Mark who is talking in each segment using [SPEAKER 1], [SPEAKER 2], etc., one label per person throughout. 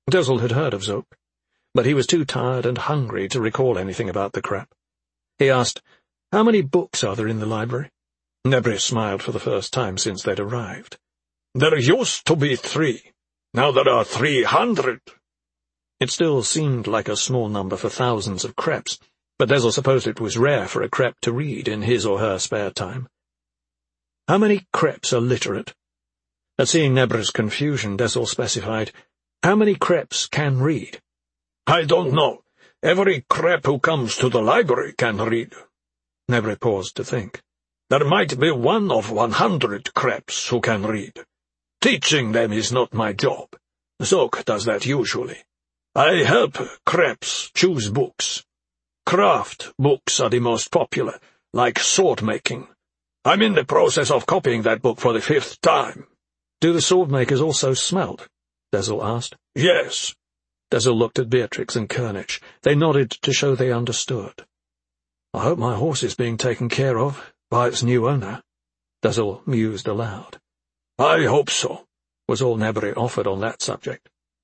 [SPEAKER 1] Dezel had heard of Zook, but he was too tired and hungry to recall anything about the Crep. He asked, "How many books are there in the library?" Nebri smiled for the first time since they'd arrived. "There used to be 3. Now there are 300. It still seemed like a small number for thousands of Creps, but Dezel supposed it was rare for a Crep to read in his or her spare time. "How many Creps are literate?" At seeing Nebri's confusion, Dezel specified, "How many Creps can read?" "I don't know. Every Crep who comes to the library can read." Nebri paused to think. "There might be 1 of 100 Creps who can read. Teaching them is not my job. Zook does that usually. I help Creps choose books. Craft books are the most popular, like sword-making. I'm in the process of copying that book for the 5th time. "Do the sword-makers also smelt?" Dezel asked. "Yes." Dezel looked at Beatrix and Kernich. They nodded to show they understood. "I hope my horse is being taken care of by its new owner," Dezel mused aloud. "I hope so," was all Nebri offered on that subject.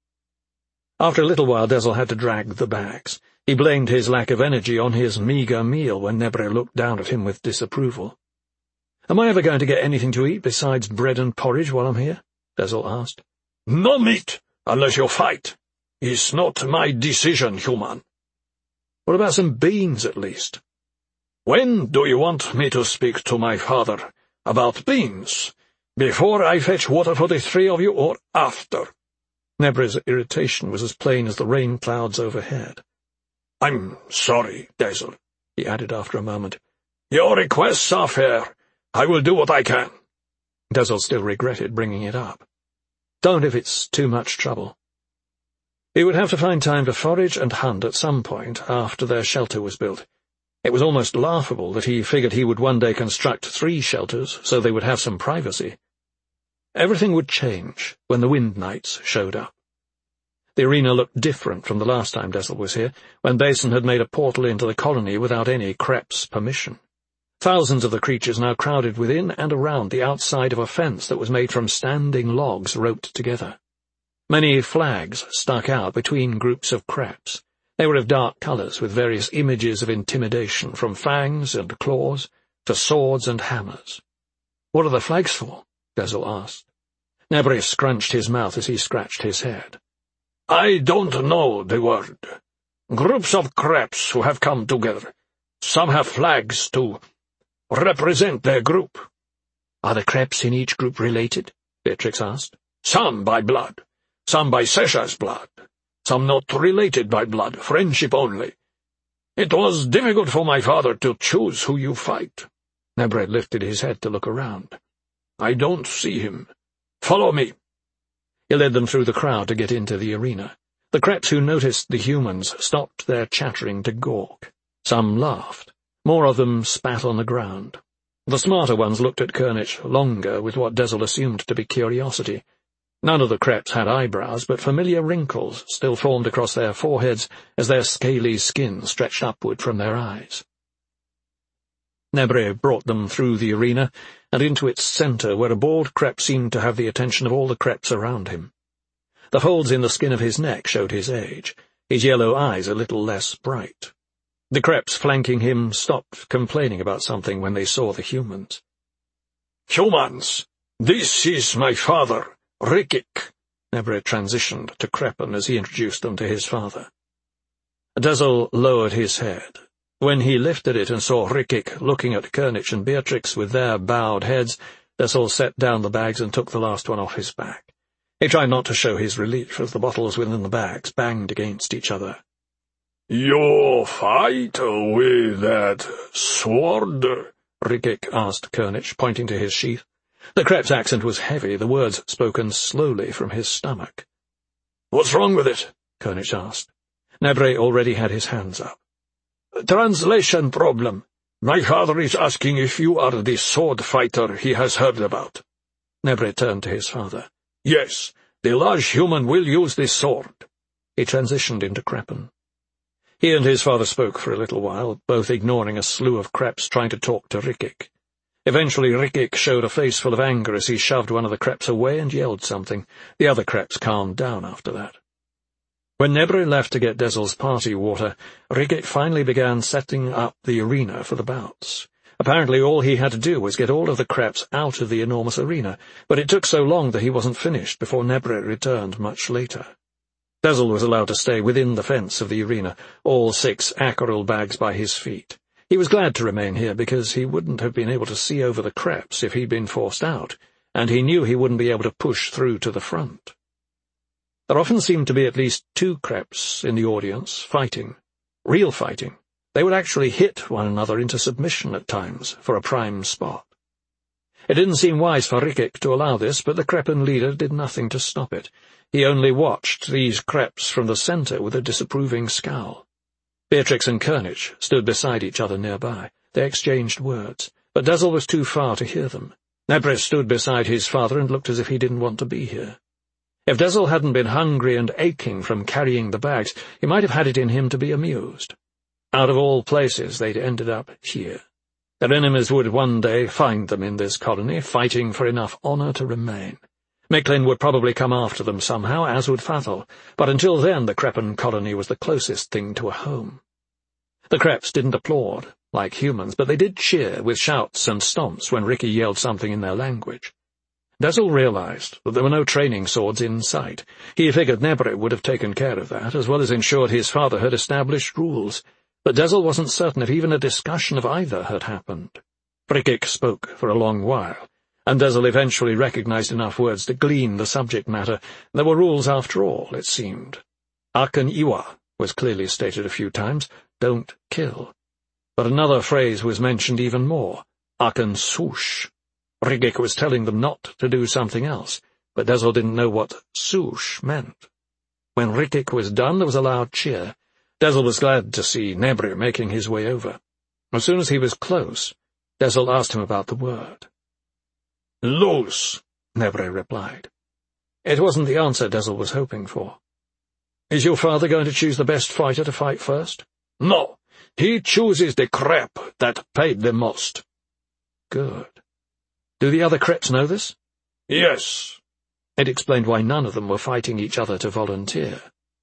[SPEAKER 1] After a little while Dezel had to drag the bags. He blamed his lack of energy on his meagre meal when Nebri looked down at him with disapproval. "Am I ever going to get anything to eat besides bread and porridge while I'm here?" Dezel asked. "No meat, unless you fight. It's not my decision, human." "What about some beans, at least?" "When do you want me to speak to my father about beans? Before I fetch water for the 3 of you, or after?" Nebri's irritation was as plain as the rain clouds overhead. "I'm sorry, Dezel," he added after a moment. "Your requests are fair. I will do what I can." Dezel still regretted bringing it up. "Don't if it's too much trouble." He would have to find time to forage and hunt at some point after their shelter was built. It was almost laughable that he figured he would one day construct 3 shelters so they would have some privacy. Everything would change when the Wind Knights showed up. The arena looked different from the last time Dezel was here, when Basin had made a portal into the colony without any Crep's permission. Thousands of the creatures now crowded within and around the outside of a fence that was made from standing logs roped together. Many flags stuck out between groups of Creps. They were of dark colours, with various images of intimidation, from fangs and claws to swords and hammers. "What are the flags for?" Dezel asked. Nebri scrunched his mouth as he scratched his head. "I don't know the word. Groups of Creps who have come together. Some have flags to represent their group." "Are the Creps in each group related?" Beatrix asked. "Some by blood, some by Sesha's blood, some not related by blood, friendship only. It was difficult for my father to choose who you fight." Nebri lifted his head to look around. "I don't see him. Follow me." He led them through the crowd to get into the arena. The Creps who noticed the humans stopped their chattering to gawk. Some laughed. More of them spat on the ground. The smarter ones looked at Kernich longer with what Dezel assumed to be curiosity. None of the Creps had eyebrows, but familiar wrinkles still formed across their foreheads as their scaly skin stretched upward from their eyes. Nebri brought them through the arena and into its centre, where a bald Crep seemed to have the attention of all the Creps around him. The folds in the skin of his neck showed his age, his yellow eyes a little less bright. The Creps flanking him stopped complaining about something when they saw the humans. "Humans, this is my father, Rikik." Nebri transitioned to Crepan as he introduced them to his father. Dezel lowered his head. When he lifted it and saw Rikik looking at Kernich and Beatrix with their bowed heads, Dezel set down the bags and took the last one off his back. He tried not to show his relief as the bottles within the bags banged against each other. "You fight with that sword?" Rikik asked Kernich, pointing to his sheath. The Crep's accent was heavy, the words spoken slowly from his stomach. "What's wrong with it?" Kernich asked. Nebri already had his hands up. "Translation problem. My father is asking if you are the sword fighter he has heard about." Nebri turned to his father. "Yes, the large human will use this sword." He transitioned into Crepan. He and his father spoke for a little while, both ignoring a slew of Creps trying to talk to Rikik. Eventually Rikik showed a face full of anger as he shoved one of the Creps away and yelled something. The other Creps calmed down after that. When Nebre left to get Dezel's party water, Rikic finally began setting up the arena for the bouts. Apparently all he had to do was get all of the creps out of the enormous arena, but it took so long that he wasn't finished before Nebre returned much later. Dezel was allowed to stay within the fence of the arena, all 6 Akerul bags by his feet. He was glad to remain here because he wouldn't have been able to see over the creps if he'd been forced out, and he knew he wouldn't be able to push through to the front. There often seemed to be at least 2 creps in the audience, fighting. Real fighting. They would actually hit one another into submission at times for a prime spot. It didn't seem wise for Rikic to allow this, but the Crepan leader did nothing to stop it. He only watched these creps from the centre with a disapproving scowl. Beatrix and Kernich stood beside each other nearby. They exchanged words, but Dezel was too far to hear them. Nebre stood beside his father and looked as if he didn't want to be here. If Dezel hadn't been hungry and aching from carrying the bags, he might have had it in him to be amused. Out of all places, they'd ended up here. Their enemies would one day find them in this colony, fighting for enough honour to remain. Miklin would probably come after them somehow, as would Fathel, but until then the Crepan colony was the closest thing to a home. The Creps didn't applaud, like humans, but they did cheer with shouts and stomps when Ricky yelled something in their language. Dezel realized that there were no training swords in sight. He figured Nebre would have taken care of that, as well as ensured his father had established rules, but Dezel wasn't certain if even a discussion of either had happened. Rikic spoke for a long while, and Dezel eventually recognized enough words to glean the subject matter. There were rules after all, it seemed. Akan Iwa was clearly stated a few times, don't kill. But another phrase was mentioned even more, Akan Sush. Rikic was telling them not to do something else, but Dezel didn't know what Sush meant. When Rikic was done, there was a loud cheer. Dezel was glad to see Nebre making his way over. As soon as he was close, Dezel asked him about the word. Luz, Nebre replied. It wasn't the answer Dezel was hoping for. Is your father going to choose the best fighter to fight first? No, he chooses the crep that paid the most. Good. Do the other creps know this? Yes. It explained why none of them were fighting each other to volunteer.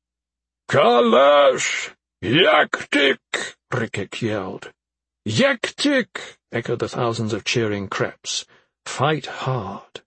[SPEAKER 1] Kalash! Yaktik! Rikic yelled. Yaktik! Echoed the thousands of cheering creps. Fight hard.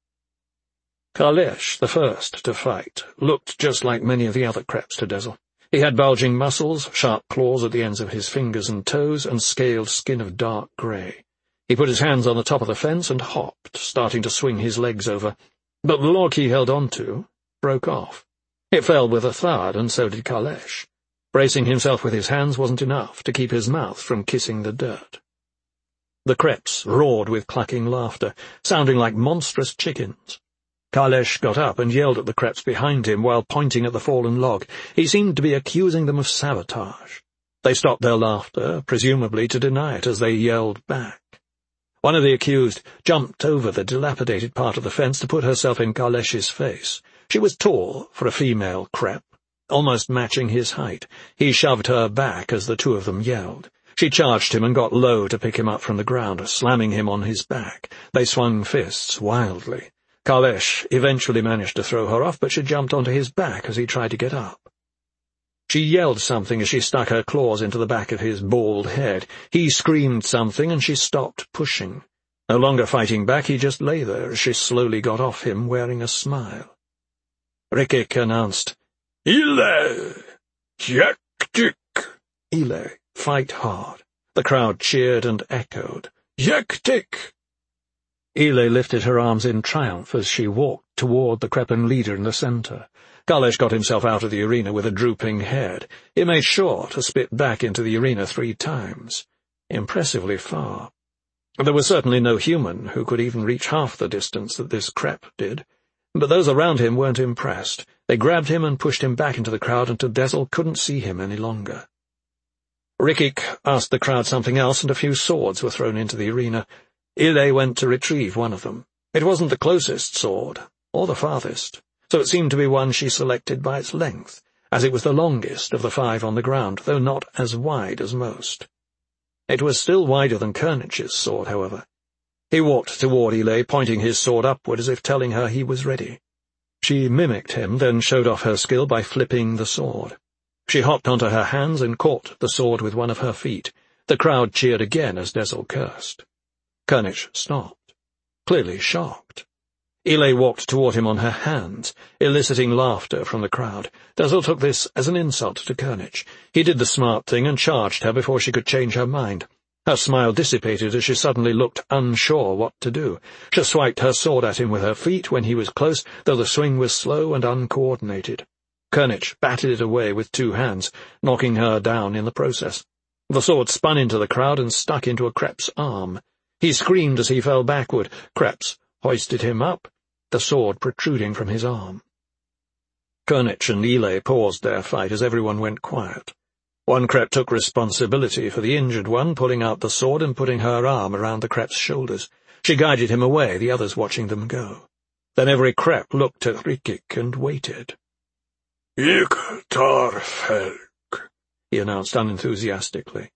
[SPEAKER 1] Kalesh, the first to fight, looked just like many of the other creps to Dezel. He had bulging muscles, sharp claws at the ends of his fingers and toes, and scaled skin of dark grey. He put his hands on the top of the fence and hopped, starting to swing his legs over, but the log he held on to broke off. It fell with a thud, and so did Kalesh. Bracing himself with his hands wasn't enough to keep his mouth from kissing the dirt. The creps roared with clucking laughter, sounding like monstrous chickens. Kalesh got up and yelled at the creps behind him while pointing at the fallen log. He seemed to be accusing them of sabotage. They stopped their laughter, presumably to deny it, as they yelled back. One of the accused jumped over the dilapidated part of the fence to put herself in Kalesh's face. She was tall for a female crep, almost matching his height. He shoved her back as the two of them yelled. She charged him and got low to pick him up from the ground, slamming him on his back. They swung fists wildly. Kalesh eventually managed to throw her off, but she jumped onto his back as he tried to get up. She yelled something as she stuck her claws into the back of his bald head. He screamed something, and she stopped pushing. No longer fighting back, he just lay there as she slowly got off him, wearing a smile. Rikic announced, Ile! Yaktik! Ile, fight hard. The crowd cheered and echoed, Yaktik! Ile lifted her arms in triumph as she walked toward the Crepan leader in the centre. Kalesh got himself out of the arena with a drooping head. He made sure to spit back into the arena 3 times. Impressively far. There was certainly no human who could even reach half the distance that this crep did, but those around him weren't impressed. They grabbed him and pushed him back into the crowd until Dezel couldn't see him any longer. Rikic asked the crowd something else, and a few swords were thrown into the arena. Ile went to retrieve one of them. It wasn't the closest sword, or the farthest, so it seemed to be one she selected by its length, as it was the longest of the 5 on the ground, though not as wide as most. It was still wider than Kernich's sword, however. He walked toward Ile, pointing his sword upward as if telling her he was ready. She mimicked him, then showed off her skill by flipping the sword. She hopped onto her hands and caught the sword with one of her feet. The crowd cheered again as Dezel cursed. Kernich stopped, clearly shocked. Ile walked toward him on her hands, eliciting laughter from the crowd. Dezel took this as an insult to Kernich. He did the smart thing and charged her before she could change her mind. Her smile dissipated as she suddenly looked unsure what to do. She swiped her sword at him with her feet when he was close, though the swing was slow and uncoordinated. Kernich batted it away with 2 hands, knocking her down in the process. The sword spun into the crowd and stuck into a Krepp's arm. He screamed as he fell backward. Kreps hoisted him up, the sword protruding from his arm. Kernich and Ile paused their fight as everyone went quiet. One Krepp took responsibility for the injured one, pulling out the sword and putting her arm around the Krepp's shoulders. She guided him away, the others watching them go. Then every Krepp looked at Rikic and waited.
[SPEAKER 2] "Ich tar Felk,"
[SPEAKER 1] he announced unenthusiastically.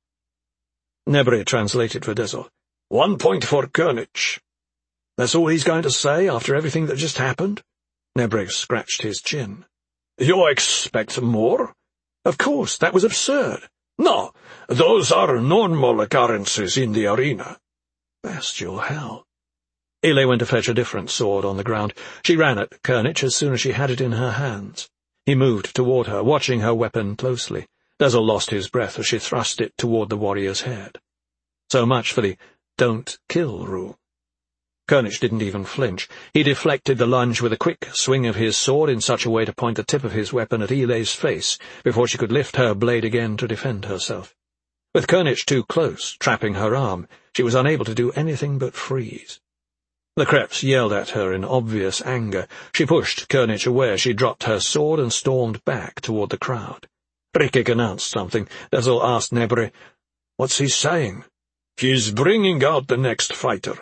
[SPEAKER 1] Nebri translated for Dezel.
[SPEAKER 2] 1 point for Kernich.
[SPEAKER 1] That's all he's going to say after everything that just happened? Nebri scratched his chin.
[SPEAKER 2] You expect more?
[SPEAKER 1] Of course, that was absurd.
[SPEAKER 2] No, those are normal occurrences in the arena.
[SPEAKER 1] Bestial hell. Ile went to fetch a different sword on the ground. She ran at Kernich as soon as she had it in her hands. He moved toward her, watching her weapon closely. Dezel lost his breath as she thrust it toward the warrior's head. So much for the don't kill rule. Kernich didn't even flinch. He deflected the lunge with a quick swing of his sword in such a way to point the tip of his weapon at Ile's face before she could lift her blade again to defend herself. With Kernich too close, trapping her arm, she was unable to do anything but freeze. The Kreps yelled at her in obvious anger. She pushed Kernich away as she dropped her sword and stormed back toward the crowd. Rikic announced something. Dezel asked Nebri, "What's he saying?"
[SPEAKER 2] "He's bringing out the next fighter."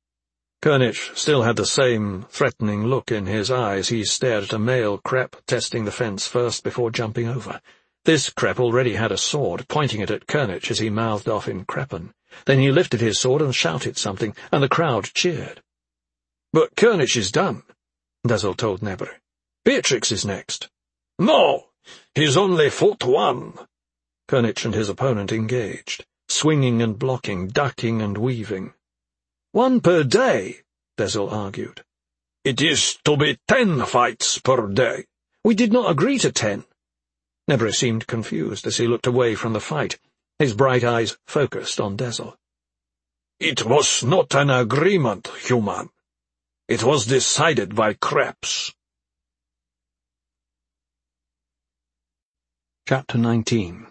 [SPEAKER 1] Kernich still had the same threatening look in his eyes. He stared at a male Krepp, testing the fence first before jumping over. This Krepp already had a sword, pointing it at Kernich as he mouthed off in Kreppen. Then he lifted his sword and shouted something, and the crowd cheered.
[SPEAKER 2] "But Kernich is done,"
[SPEAKER 1] Dezel told Nebri.
[SPEAKER 2] "Beatrix is next." "No, he's only fought 1.
[SPEAKER 1] Kernich and his opponent engaged, swinging and blocking, ducking and weaving.
[SPEAKER 2] 1 per day,
[SPEAKER 1] Dezel argued.
[SPEAKER 2] "It is to be 10 fights per day."
[SPEAKER 1] "We did not agree to 10. Nebri seemed confused as he looked away from the fight, his bright eyes focused on Dezel.
[SPEAKER 2] "It was not an agreement, human. It was decided by Kreps."
[SPEAKER 1] Chapter 19.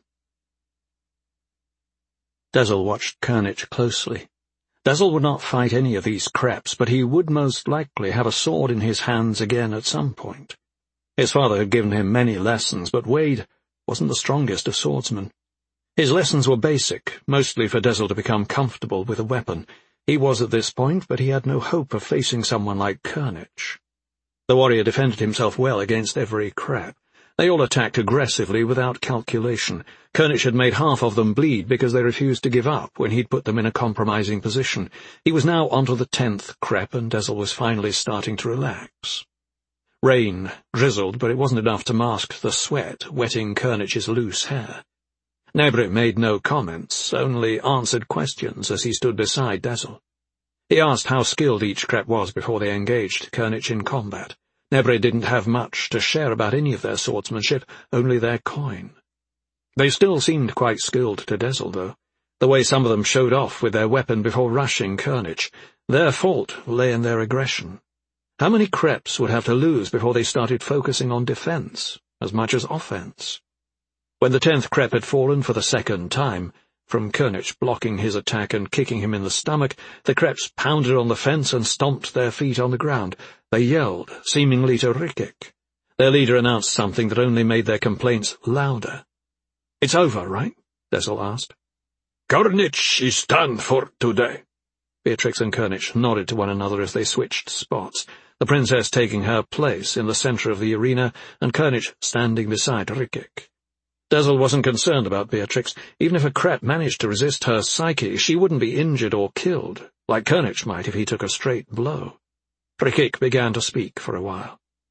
[SPEAKER 1] Dezel watched Kernich closely. Dezel would not fight any of these Kreps, but he would most likely have a sword in his hands again at some point. His father had given him many lessons, but Wade wasn't the strongest of swordsmen. His lessons were basic, mostly for Dezel to become comfortable with a weapon. He was at this point, but he had no hope of facing someone like Kernich. The warrior defended himself well against every Krepp. They all attacked aggressively without calculation. Kernich had made half of them bleed because they refused to give up when he'd put them in a compromising position. He was now onto the 10th Krepp, and Dezel was finally starting to relax. Rain drizzled, but it wasn't enough to mask the sweat wetting Kernich's loose hair. Nebri made no comments, only answered questions as he stood beside Dezel. He asked how skilled each Krepp was before they engaged Kernich in combat. Nebri didn't have much to share about any of their swordsmanship, only their coin. They still seemed quite skilled to Dezel, though. The way some of them showed off with their weapon before rushing Kernich, their fault lay in their aggression. How many Kreps would have to lose before they started focusing on defense as much as offense? When the 10th Krepp had fallen for the 2nd time, from Kernich blocking his attack and kicking him in the stomach, the Kreps pounded on the fence and stomped their feet on the ground. They yelled, seemingly to Rikic. Their leader announced something that only made their complaints louder. "It's over, right?" Dezel asked.
[SPEAKER 2] "Kernich is done for today."
[SPEAKER 1] Beatrix and Kernich nodded to one another as they switched spots, the princess taking her place in the center of the arena and Kernich standing beside Rikic. Dezel wasn't concerned about Beatrix. Even if a Krepp managed to resist her psyche, she wouldn't be injured or killed, like Kernich might if he took a straight blow. Rikic began to speak for a while.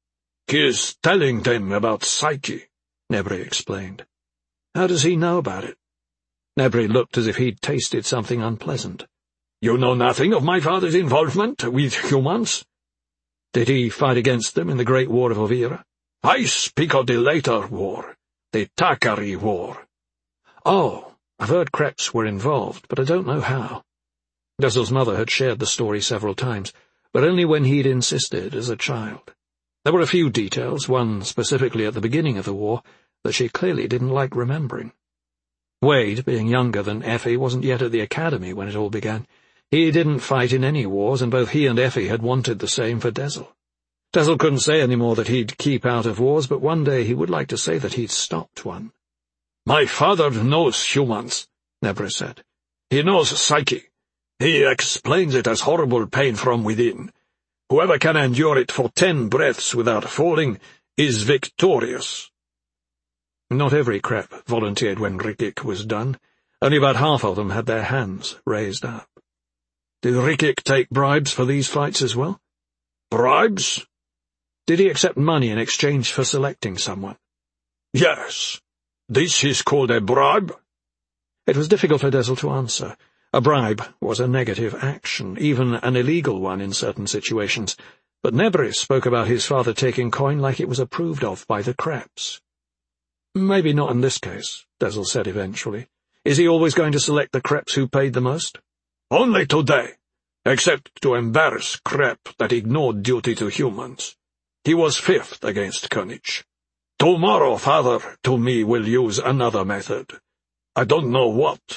[SPEAKER 2] He is telling them about Psyche,
[SPEAKER 1] Nebri explained. How does he know about it? Nebri looked as if he'd tasted something unpleasant.
[SPEAKER 2] You know nothing of my father's involvement with humans?
[SPEAKER 1] Did he fight against them in the Great War of Ovira?
[SPEAKER 2] I speak of the later war, the Takari War.
[SPEAKER 1] Oh, I've heard Kreps were involved, but I don't know how. Dezel's mother had shared the story several times, but only when he'd insisted as a child. There were a few details, one specifically at the beginning of the war, that she clearly didn't like remembering. Wade, being younger than Effie, wasn't yet at the academy when it all began. He didn't fight in any wars, and both he and Effie had wanted the same for Dezel. Dezel couldn't say any more that he'd keep out of wars, but one day he would like to say that he'd stopped one.
[SPEAKER 2] My father knows humans, Nebri said. He knows Psyche. He explains it as horrible pain from within. Whoever can endure it for 10 breaths without falling is victorious.
[SPEAKER 1] Not every Krep volunteered when Rikik was done. Only about half of them had their hands raised up. Did Rikik take bribes for these fights as well?
[SPEAKER 2] Bribes?
[SPEAKER 1] Did he accept money in exchange for selecting someone?
[SPEAKER 2] Yes. This is called a bribe?
[SPEAKER 1] It was difficult for Dezel to answer. A bribe was a negative action, even an illegal one in certain situations, but Nebris spoke about his father taking coin like it was approved of by the Kreps. Maybe not in this case, Dezel said eventually. Is he always going to select the Kreps who paid the most?
[SPEAKER 2] Only today, except to embarrass Krep that ignored duty to humans. He was 5th against König. Tomorrow father, to me, will use another method. I don't know what.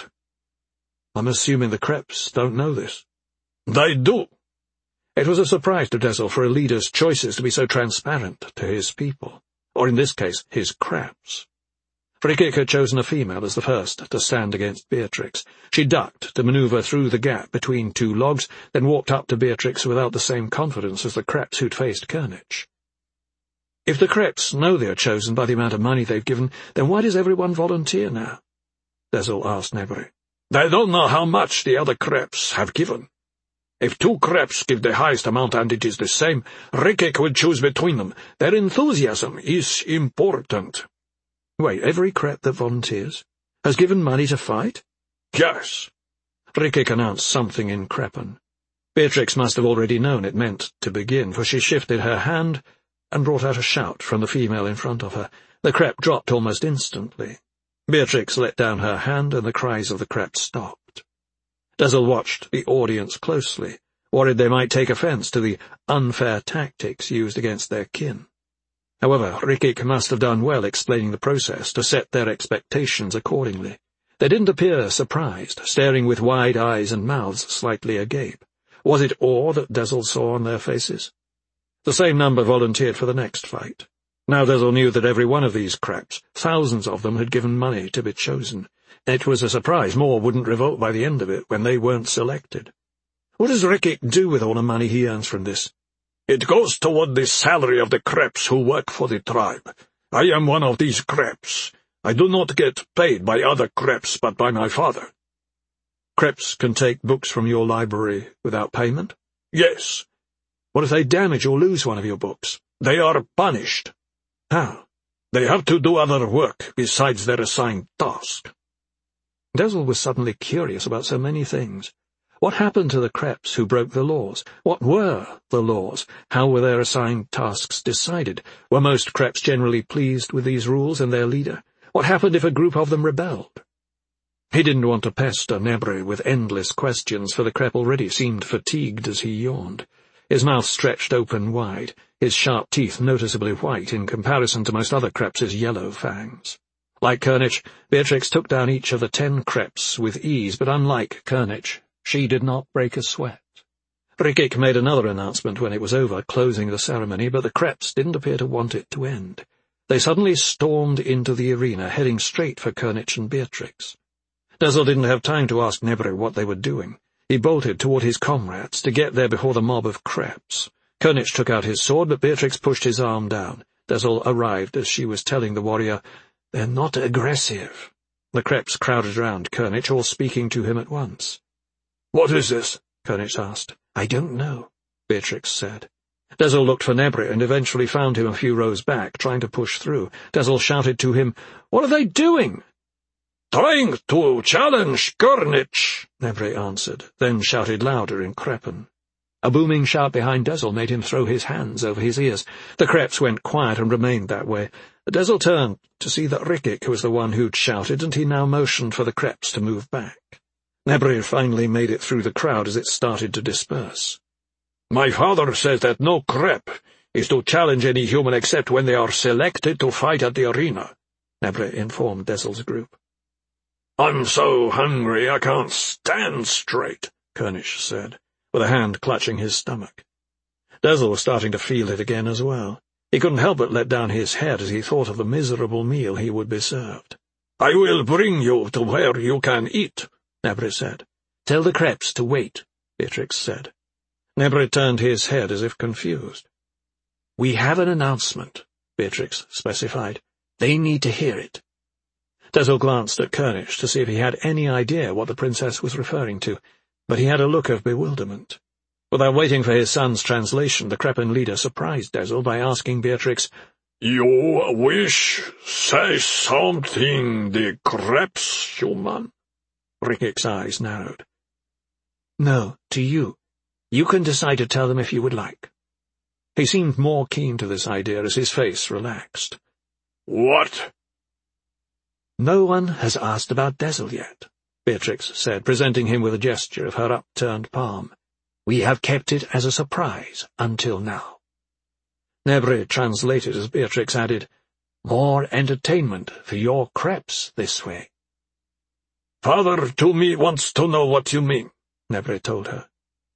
[SPEAKER 1] I'm assuming the Kreps don't know this.
[SPEAKER 2] They do.
[SPEAKER 1] It was a surprise to Dezel for a leader's choices to be so transparent to his people, or in this case, his Kreps. Rikik had chosen a female as the first to stand against Beatrix. She ducked to maneuver through the gap between two logs, then walked up to Beatrix without the same confidence as the Kreps who'd faced König. If the Kreps know they're chosen by the amount of money they've given, then why does everyone volunteer now? Dezel asked Nebri.
[SPEAKER 2] They don't know how much the other Kreps have given. If 2 Kreps give the highest amount and it is the same, Rikik will choose between them. Their enthusiasm is important.
[SPEAKER 1] Wait, every Krep that volunteers has given money to fight?
[SPEAKER 2] Yes.
[SPEAKER 1] Rikik announced something in Krepan. Beatrix must have already known it meant to begin, for she shifted her hand and brought out a shout from the female in front of her. The Krep dropped almost instantly. Beatrix let down her hand, and the cries of the Krep stopped. Dezel watched the audience closely, worried they might take offence to the unfair tactics used against their kin. However, Rikik must have done well explaining the process to set their expectations accordingly. They didn't appear surprised, staring with wide eyes and mouths slightly agape. Was it awe that Dezel saw on their faces? The same number volunteered for the next fight. Now Dezel knew that every one of these Kreps, thousands of them, had given money to be chosen. It was a surprise more wouldn't revolt by the end of it when they weren't selected. What does Rikik do with all the money he earns from this?
[SPEAKER 2] It goes toward the salary of the Kreps who work for the tribe. I am one of these Kreps. I do not get paid by other Kreps but by my father.
[SPEAKER 1] Kreps can take books from your library without payment?
[SPEAKER 2] Yes.
[SPEAKER 1] What if they damage or lose one of your books?
[SPEAKER 2] They are punished.
[SPEAKER 1] How?
[SPEAKER 2] They have to do other work besides their assigned task.
[SPEAKER 1] Dezel was suddenly curious about so many things. What happened to the Kreps who broke the laws? What were the laws? How were their assigned tasks decided? Were most Kreps generally pleased with these rules and their leader? What happened if a group of them rebelled? He didn't want to pester Nebri with endless questions, for the Krep already seemed fatigued as he yawned. His mouth stretched open wide, his sharp teeth noticeably white in comparison to most other Kreps' yellow fangs. Like König, Beatrix took down each of the 10 Kreps with ease, but unlike König, she did not break a sweat. Rikik made another announcement when it was over, closing the ceremony, but the Kreps didn't appear to want it to end. They suddenly stormed into the arena, heading straight for König and Beatrix. Dezel didn't have time to ask Nebri what they were doing. He bolted toward his comrades to get there before the mob of Kreps. König took out his sword, but Beatrix pushed his arm down. Dezel arrived as she was telling the warrior, "They're not aggressive." The Kreps crowded around König, all speaking to him at once.
[SPEAKER 2] "What is this?"
[SPEAKER 1] König asked. "I don't know," Beatrix said. Desil looked for Nebri and eventually found him a few rows back, trying to push through. Desil shouted to him, "What are they doing?"
[SPEAKER 2] "Trying to challenge Kurnich," Nebri
[SPEAKER 1] answered, then shouted louder in Crepan. A booming shout behind Desil made him throw his hands over his ears. The Kreps went quiet and remained that way. Desil turned to see that Rikic was the one who'd shouted, and he now motioned for the Kreps to move back. Nebri finally made it through the crowd as it started to disperse.
[SPEAKER 2] "My father says that no Krep is to challenge any human except when they are selected to fight at the arena,"
[SPEAKER 1] Nebri informed Desil's group.
[SPEAKER 2] "I'm so hungry I can't stand straight,"
[SPEAKER 1] Kurnich said, with a hand clutching his stomach. Desil was starting to feel it again as well. He couldn't help but let down his head as he thought of the miserable meal he would be served.
[SPEAKER 2] "I will bring you to where you can eat,"
[SPEAKER 1] Nebri said. "Tell the Kreps to wait," Beatrix said. Nebri turned his head as if confused. "We have an announcement," Beatrix specified. "They need to hear it." Desil glanced at Kurnich to see if he had any idea what the princess was referring to, but he had a look of bewilderment. Without waiting for his son's translation, the Crepan leader surprised Desil by asking Beatrix,
[SPEAKER 2] "You wish say something the Kreps, human?"
[SPEAKER 1] Rikic's eyes narrowed. "No, to you. You can decide to tell them if you would like." He seemed more keen to this idea as his face relaxed.
[SPEAKER 2] "What?"
[SPEAKER 1] "No one has asked about Desil yet," Beatrix said, presenting him with a gesture of her upturned palm. "We have kept it as a surprise until now." Nebri translated as Beatrix added, "More entertainment for your Kreps this way."
[SPEAKER 2] "Father to me wants to know what you mean,"
[SPEAKER 1] Nebri told her.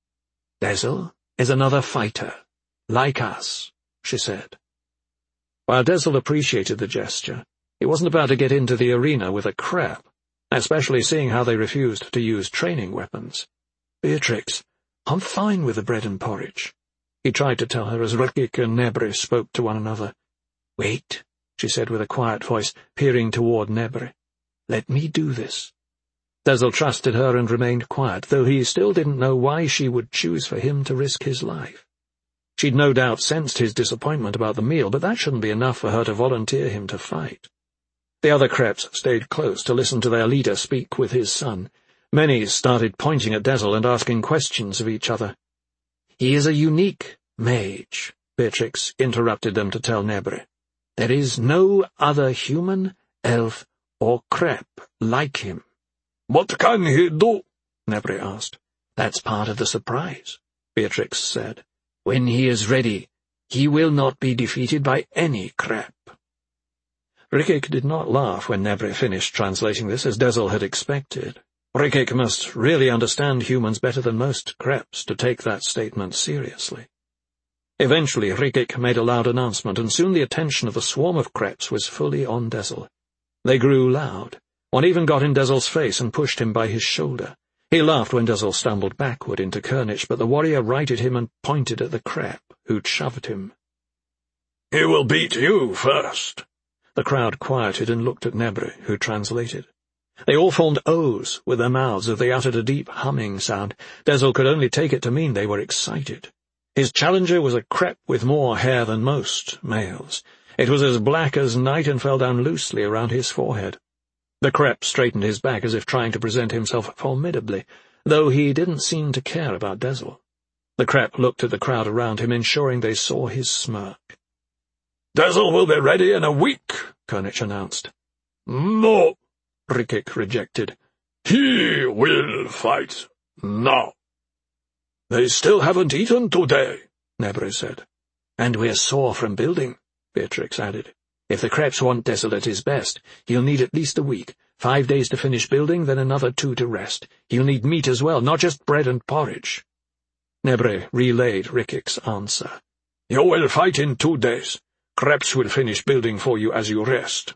[SPEAKER 1] "Desil is another fighter, like us," she said. While Desil appreciated the gesture, he wasn't about to get into the arena with a Krep, especially seeing how they refused to use training weapons. "Beatrix, I'm fine with the bread and porridge," he tried to tell her as Rikic and Nebri spoke to one another. "Wait," she said with a quiet voice, peering toward Nebri. "Let me do this." Desil trusted her and remained quiet, though he still didn't know why she would choose for him to risk his life. She'd no doubt sensed his disappointment about the meal, but that shouldn't be enough for her to volunteer him to fight. The other Kreps stayed close to listen to their leader speak with his son. Many started pointing at Desil and asking questions of each other. "He is a unique mage," Beatrix interrupted them to tell Nebri. "There is no other human, elf, or Krep like him."
[SPEAKER 2] "What can he do?"
[SPEAKER 1] Nebri asked. "That's part of the surprise," Beatrix said. "When he is ready, he will not be defeated by any Krep." Rikic did not laugh when Nebri finished translating this, as Desil had expected. Rikic must really understand humans better than most Kreps to take that statement seriously. Eventually, Rikic made a loud announcement, and soon the attention of the swarm of Kreps was fully on Desil. They grew loud. One even got in Desil's face and pushed him by his shoulder. He laughed when Desil stumbled backward into Kurnich, but the warrior righted him and pointed at the Krep, who'd shoved him.
[SPEAKER 2] "He will beat you first."
[SPEAKER 1] The crowd quieted and looked at Nebri, who translated. They all formed O's with their mouths as they uttered a deep humming sound. Desil could only take it to mean they were excited. His challenger was a Krep with more hair than most males. It was as black as night and fell down loosely around his forehead. The Krep straightened his back as if trying to present himself formidably, though he didn't seem to care about Desil. The Krep looked at the crowd around him, ensuring they saw his smirk.
[SPEAKER 2] "Desil will be ready in a week,"
[SPEAKER 1] Kurnich announced.
[SPEAKER 2] "No,"
[SPEAKER 1] Rikic rejected.
[SPEAKER 2] "He will fight now." "They still haven't eaten today,"
[SPEAKER 1] Nebri said. "And we're sore from building," Beatrix added. "If the Kreps want Desil at his best, he'll need at least a week, 5 days to finish building, then another 2 to rest. He'll need meat as well, not just bread and porridge." Nebri relayed Rikic's answer.
[SPEAKER 2] "You will fight in 2 days. Kreps will finish building for you as you rest."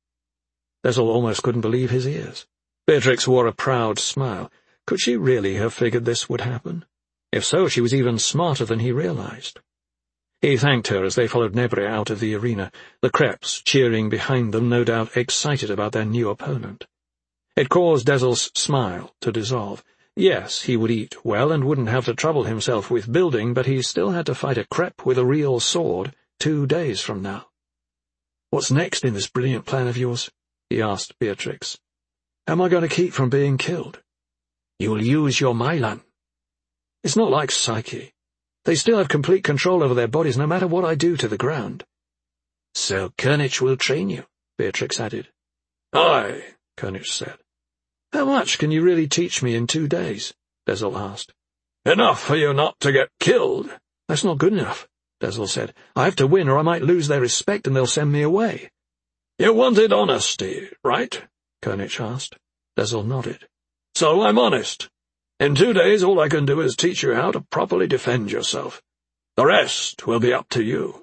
[SPEAKER 1] Desil almost couldn't believe his ears. Beatrix wore a proud smile. Could she really have figured this would happen? If so, she was even smarter than he realized. He thanked her as they followed Nebri out of the arena, the Kreps cheering behind them, no doubt excited about their new opponent. It caused Desil's smile to dissolve. Yes, he would eat well and wouldn't have to trouble himself with building, but he still had to fight a Krepp with a real sword 2 days from now. "What's next in this brilliant plan of yours?" he asked Beatrix. "How am I going to keep from being killed?" "You'll use your Mylan." "It's not like Psyche. They still have complete control over their bodies no matter what I do to the ground." "So Kernich will train you," Beatrix added.
[SPEAKER 2] "Aye,"
[SPEAKER 1] Kernich said. "How much can you really teach me in 2 days?" Dezel asked.
[SPEAKER 2] "Enough for you not to get killed."
[SPEAKER 1] "That's not good enough," Dezel said. "I have to win or I might lose their respect and they'll send me away."
[SPEAKER 2] "You wanted honesty, right?"
[SPEAKER 1] Kernich asked. Dezel nodded.
[SPEAKER 2] "So I'm honest. In 2 days all I can do is teach you how to properly defend yourself. The rest will be up to you."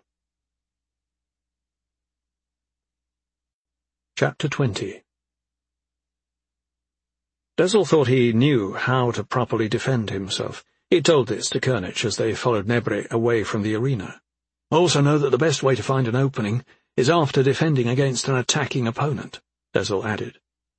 [SPEAKER 1] Chapter 20. Dezel thought he knew how to properly defend himself. He told this to Kernich as they followed Nebri away from the arena. "I also know that the best way to find an opening is after defending against an attacking opponent," Dezel added.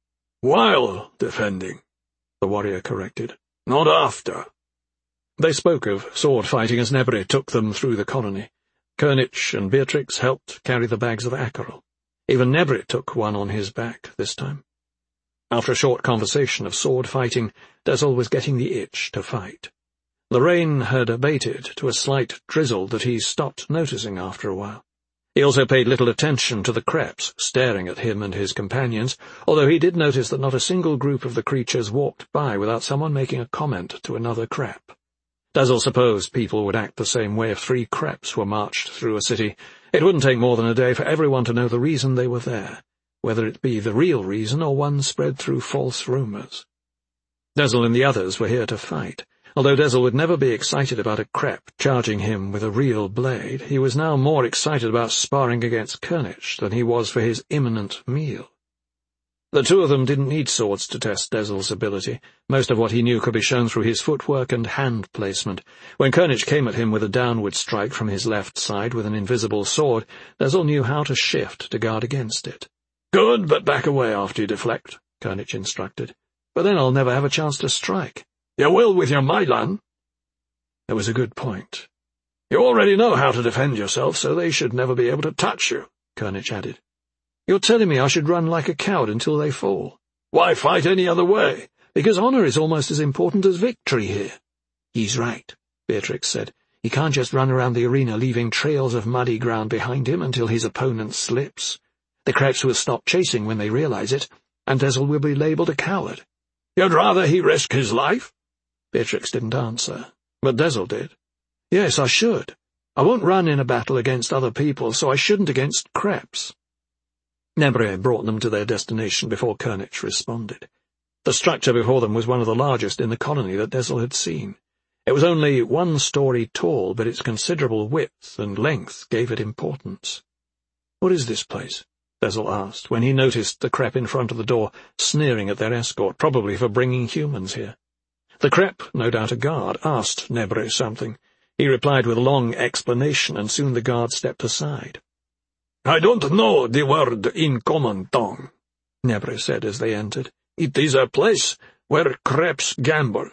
[SPEAKER 2] "While defending,"
[SPEAKER 1] the warrior corrected.
[SPEAKER 2] "Not after."
[SPEAKER 1] They spoke of sword fighting as Nebri took them through the colony. Kernich and Beatrix helped carry the bags of Akerel. Even Nebri took one on his back this time. After a short conversation of sword fighting, Dezel was getting the itch to fight. The rain had abated to a slight drizzle that he stopped noticing after a while. He also paid little attention to the Krepps staring at him and his companions, although he did notice that not a single group of the creatures walked by without someone making a comment to another Krepp. Dezel supposed people would act the same way if 3 Krepps were marched through a city. It wouldn't take more than a day for everyone to know the reason they were there, whether it be the real reason or one spread through false rumors. Dezel and the others were here to fight. Although Dezel would never be excited about a Krepp charging him with a real blade, he was now more excited about sparring against Kernich than he was for his imminent meal. The 2 of them didn't need swords to test Dezel's ability. Most of what he knew could be shown through his footwork and hand placement. When Kernich came at him with a downward strike from his left side with an invisible sword, Dezel knew how to shift to guard against it.
[SPEAKER 2] "Good, but back away after you deflect,"
[SPEAKER 1] Kernich instructed. "But then I'll never have a chance to strike."
[SPEAKER 2] "You will with your Mylan."
[SPEAKER 1] That was a good point.
[SPEAKER 2] "You already know how to defend yourself, so they should never be able to touch you," Kernich added.
[SPEAKER 1] "You're telling me I should run like a coward until they fall?"
[SPEAKER 2] "Why fight any other way?"
[SPEAKER 1] "Because honor is almost as important as victory here." "He's right," Beatrix said. "He can't just run around the arena leaving trails of muddy ground behind him until his opponent slips. The Krepps will stop chasing when they realize it, and Dezel will be labeled a coward."
[SPEAKER 2] "You'd rather he risk his life?"
[SPEAKER 1] Beatrix didn't answer, but Dezel did. "Yes, I should. I won't run in a battle against other people, so I shouldn't against Krepps." Nebri brought them to their destination before Kernich responded. The structure before them was one of the largest in the colony that Dezel had seen. It was only 1 story tall, but its considerable width and length gave it importance. "What is this place?" Dezel asked, when he noticed the Krepp in front of the door, sneering at their escort, probably for bringing humans here. The Krepp, no doubt a guard, asked Nebri something. He replied with a long explanation, and soon the guard stepped aside.
[SPEAKER 2] "I don't know the word in common tongue,"
[SPEAKER 1] Nebri said as they entered.
[SPEAKER 2] "It is a place where Krepps gamble."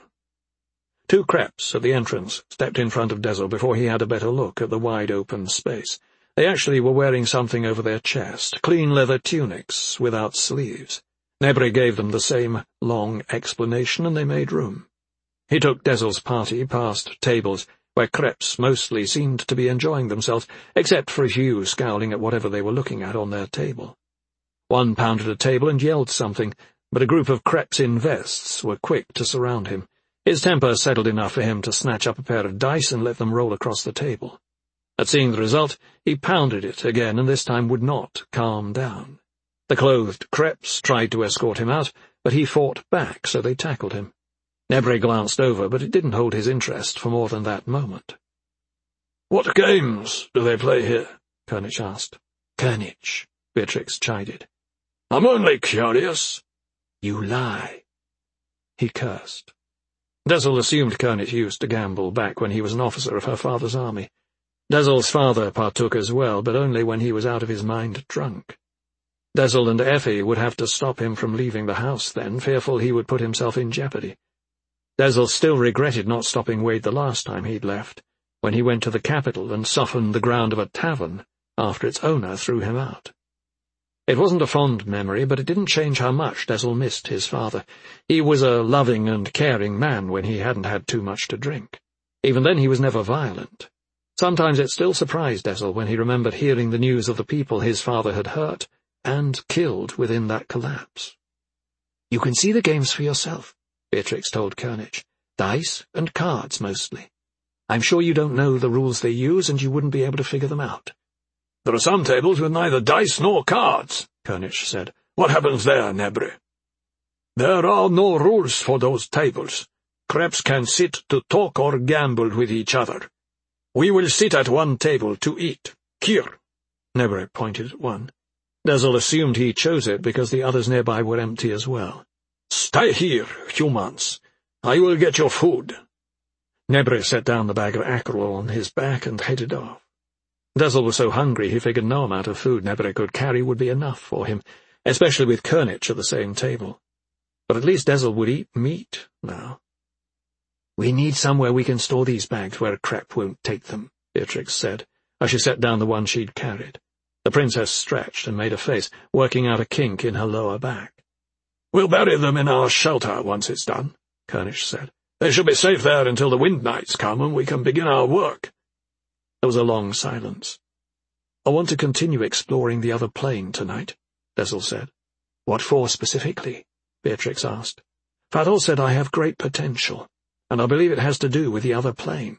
[SPEAKER 1] 2 Krepps at the entrance stepped in front of Dezel before he had a better look at the wide-open space. They actually were wearing something over their chest, clean leather tunics without sleeves. Nebri gave them the same long explanation, and they made room. He took Dezel's party past tables, where Krepps mostly seemed to be enjoying themselves, except for a few scowling at whatever they were looking at on their table. One pounded a table and yelled something, but a group of Krepps in vests were quick to surround him. His temper settled enough for him to snatch up a pair of dice and let them roll across the table. At seeing the result, he pounded it again, and this time would not calm down. The clothed Krepps tried to escort him out, but he fought back, so they tackled him. Nebri glanced over, but it didn't hold his interest for more than that moment.
[SPEAKER 2] "What games do they play here?"
[SPEAKER 1] Kernich asked. "Kernich," Beatrix chided.
[SPEAKER 2] "I'm only curious."
[SPEAKER 1] "You lie." He cursed. Dezel assumed Kernich used to gamble back when he was an officer of her father's army. Dezel's father partook as well, but only when he was out of his mind drunk. Dezel and Effie would have to stop him from leaving the house then, fearful he would put himself in jeopardy. Dezzel still regretted not stopping Wade the last time he'd left, when he went to the capital and softened the ground of a tavern after its owner threw him out. It wasn't a fond memory, but it didn't change how much Dezzel missed his father. He was a loving and caring man when he hadn't had too much to drink. Even then he was never violent. Sometimes it still surprised Dezzel when he remembered hearing the news of the people his father had hurt and killed within that collapse. "You can see the games for yourself," Beatrix told Kernich. "Dice and cards, mostly. I'm sure you don't know the rules they use, and you wouldn't be able to figure them out."
[SPEAKER 2] "There are some tables with neither dice nor cards," Kernich said. "What happens there, Nebri?" "There are no rules for those tables. Kreps can sit to talk or gamble with each other. We will sit at one table to eat. Here."
[SPEAKER 1] Nebri pointed at one. Dezzel assumed he chose it because the others nearby were empty as well.
[SPEAKER 2] "Stay here, humans. I will get your food."
[SPEAKER 1] Nebri set down the bag of ackerel on his back and headed off. Dezzel was so hungry he figured no amount of food Nebri could carry would be enough for him, especially with Kernich at the same table. But at least Dezzel would eat meat now. "We need somewhere we can store these bags where a Krepp won't take them," Beatrix said, as she set down the one she'd carried. The princess stretched and made a face, working out a kink in her lower back.
[SPEAKER 2] "We'll bury them in our shelter once it's done," Kernich said. "They should be safe there until the wind nights come and we can begin our work."
[SPEAKER 1] There was a long silence. "I want to continue exploring the other plane tonight," Dezzel said. "What for specifically?" Beatrix asked. "Fatol said I have great potential, and I believe it has to do with the other plane."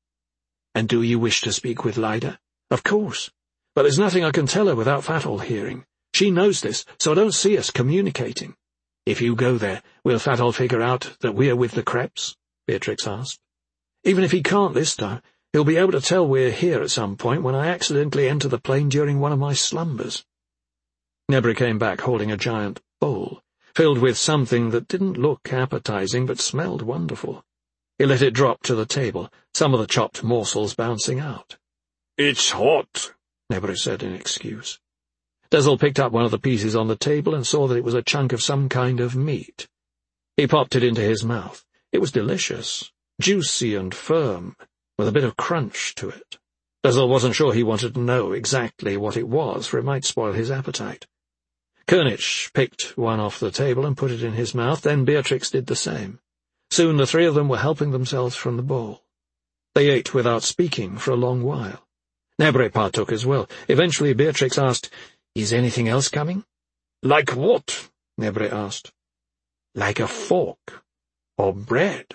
[SPEAKER 1] "And do you wish to speak with Lyda?" "Of course. But there's nothing I can tell her without Fatol hearing. She knows this, so I don't see us communicating." "If you go there, will Fatol figure out that we're with the Krepps?" Beatrix asked. "Even if he can't this time, he'll be able to tell we're here at some point when I accidentally enter the plane during one of my slumbers." Nebri came back holding a giant bowl, filled with something that didn't look appetizing but smelled wonderful. He let it drop to the table, some of the chopped morsels bouncing out.
[SPEAKER 2] "It's hot,"
[SPEAKER 1] Nebri said in excuse. Dezzel picked up one of the pieces on the table and saw that it was a chunk of some kind of meat. He popped it into his mouth. It was delicious, juicy and firm, with a bit of crunch to it. Dezzel wasn't sure he wanted to know exactly what it was, for it might spoil his appetite. Kernich picked one off the table and put it in his mouth, then Beatrix did the same. Soon the three of them were helping themselves from the bowl. They ate without speaking for a long while. Nebri partook as well. Eventually Beatrix asked, "Is anything else coming?"
[SPEAKER 2] "Like what?"
[SPEAKER 1] Nebri asked. "Like a fork. Or bread."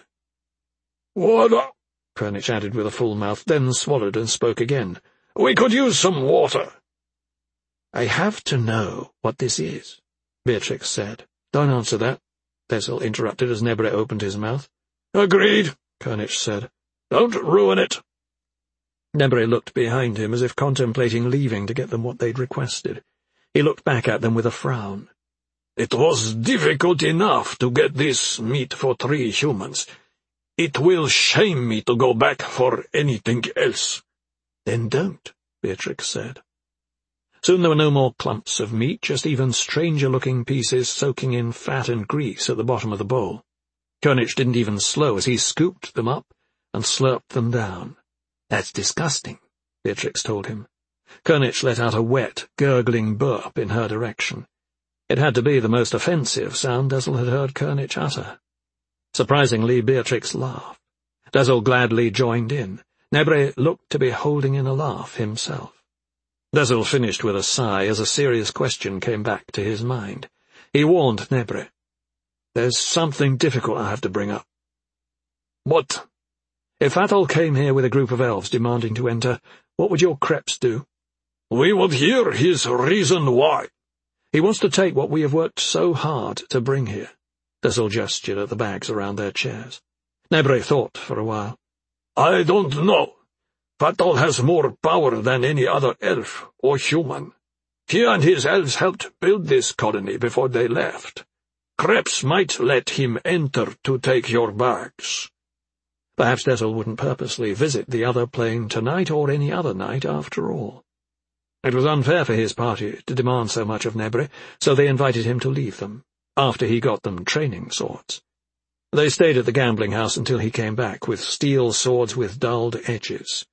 [SPEAKER 2] "What?"
[SPEAKER 1] Kernich added with a full mouth, then swallowed and spoke again.
[SPEAKER 2] "We could use some water."
[SPEAKER 1] "I have to know what this is," Beatrix said. "Don't answer that," Dezzel interrupted as Nebri opened his mouth.
[SPEAKER 2] "Agreed,"
[SPEAKER 1] Kernich said.
[SPEAKER 2] "Don't ruin it."
[SPEAKER 1] Nebri looked behind him as if contemplating leaving to get them what they'd requested. He looked back at them with a frown.
[SPEAKER 2] "It was difficult enough to get this meat for 3 humans. It will shame me to go back for anything else."
[SPEAKER 1] "Then don't," Beatrix said. Soon there were no more clumps of meat, just even stranger-looking pieces soaking in fat and grease at the bottom of the bowl. Kernich didn't even slow as he scooped them up and slurped them down. "That's disgusting," Beatrix told him. Kernich let out a wet, gurgling burp in her direction. It had to be the most offensive sound Dezzel had heard Kernich utter. Surprisingly, Beatrix laughed. Dezzel gladly joined in. Nebri looked to be holding in a laugh himself. Dezzel finished with a sigh as a serious question came back to his mind. He warned Nebri. "There's something difficult I have to bring up."
[SPEAKER 2] "What?"
[SPEAKER 1] "If Fatol came here with a group of elves demanding to enter, what would your Krepps do?"
[SPEAKER 2] "We would hear his reason why."
[SPEAKER 1] "He wants to take what we have worked so hard to bring here." Dezzel gestured at the bags around their chairs. Nebri thought for a while.
[SPEAKER 2] "I don't know. Fatol has more power than any other elf or human. He and his elves helped build this colony before they left. Krepps might let him enter to take your bags."
[SPEAKER 1] Perhaps Dezzel wouldn't purposely visit the other plane tonight or any other night after all. It was unfair for his party to demand so much of Nebri, so they invited him to leave them, after he got them training swords. They stayed at the gambling house until he came back, with steel swords with dulled edges.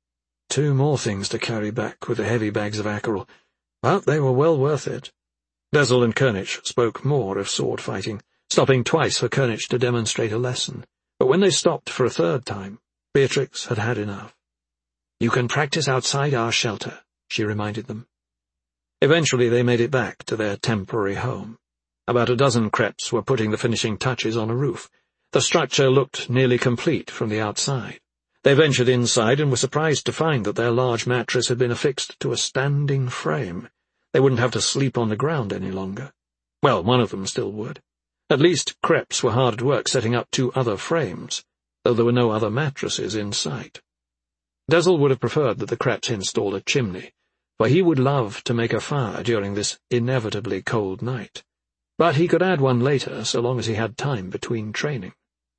[SPEAKER 1] 2 more things to carry back with the heavy bags of Akerel, but they were well worth it. Dezel and Kernich spoke more of sword fighting, stopping twice for Kernich to demonstrate a lesson. But when they stopped for a 3rd time, Beatrix had had enough. "You can practice outside our shelter," she reminded them. Eventually they made it back to their temporary home. About a dozen Kreps were putting the finishing touches on a roof. The structure looked nearly complete from the outside. They ventured inside and were surprised to find that their large mattress had been affixed to a standing frame. They wouldn't have to sleep on the ground any longer. Well, one of them still would. At least Kreps were hard at work setting up 2 other frames, though there were no other mattresses in sight. Dezel would have preferred that the Kreps installed a chimney, for he would love to make a fire during this inevitably cold night. But he could add one later, so long as he had time between training.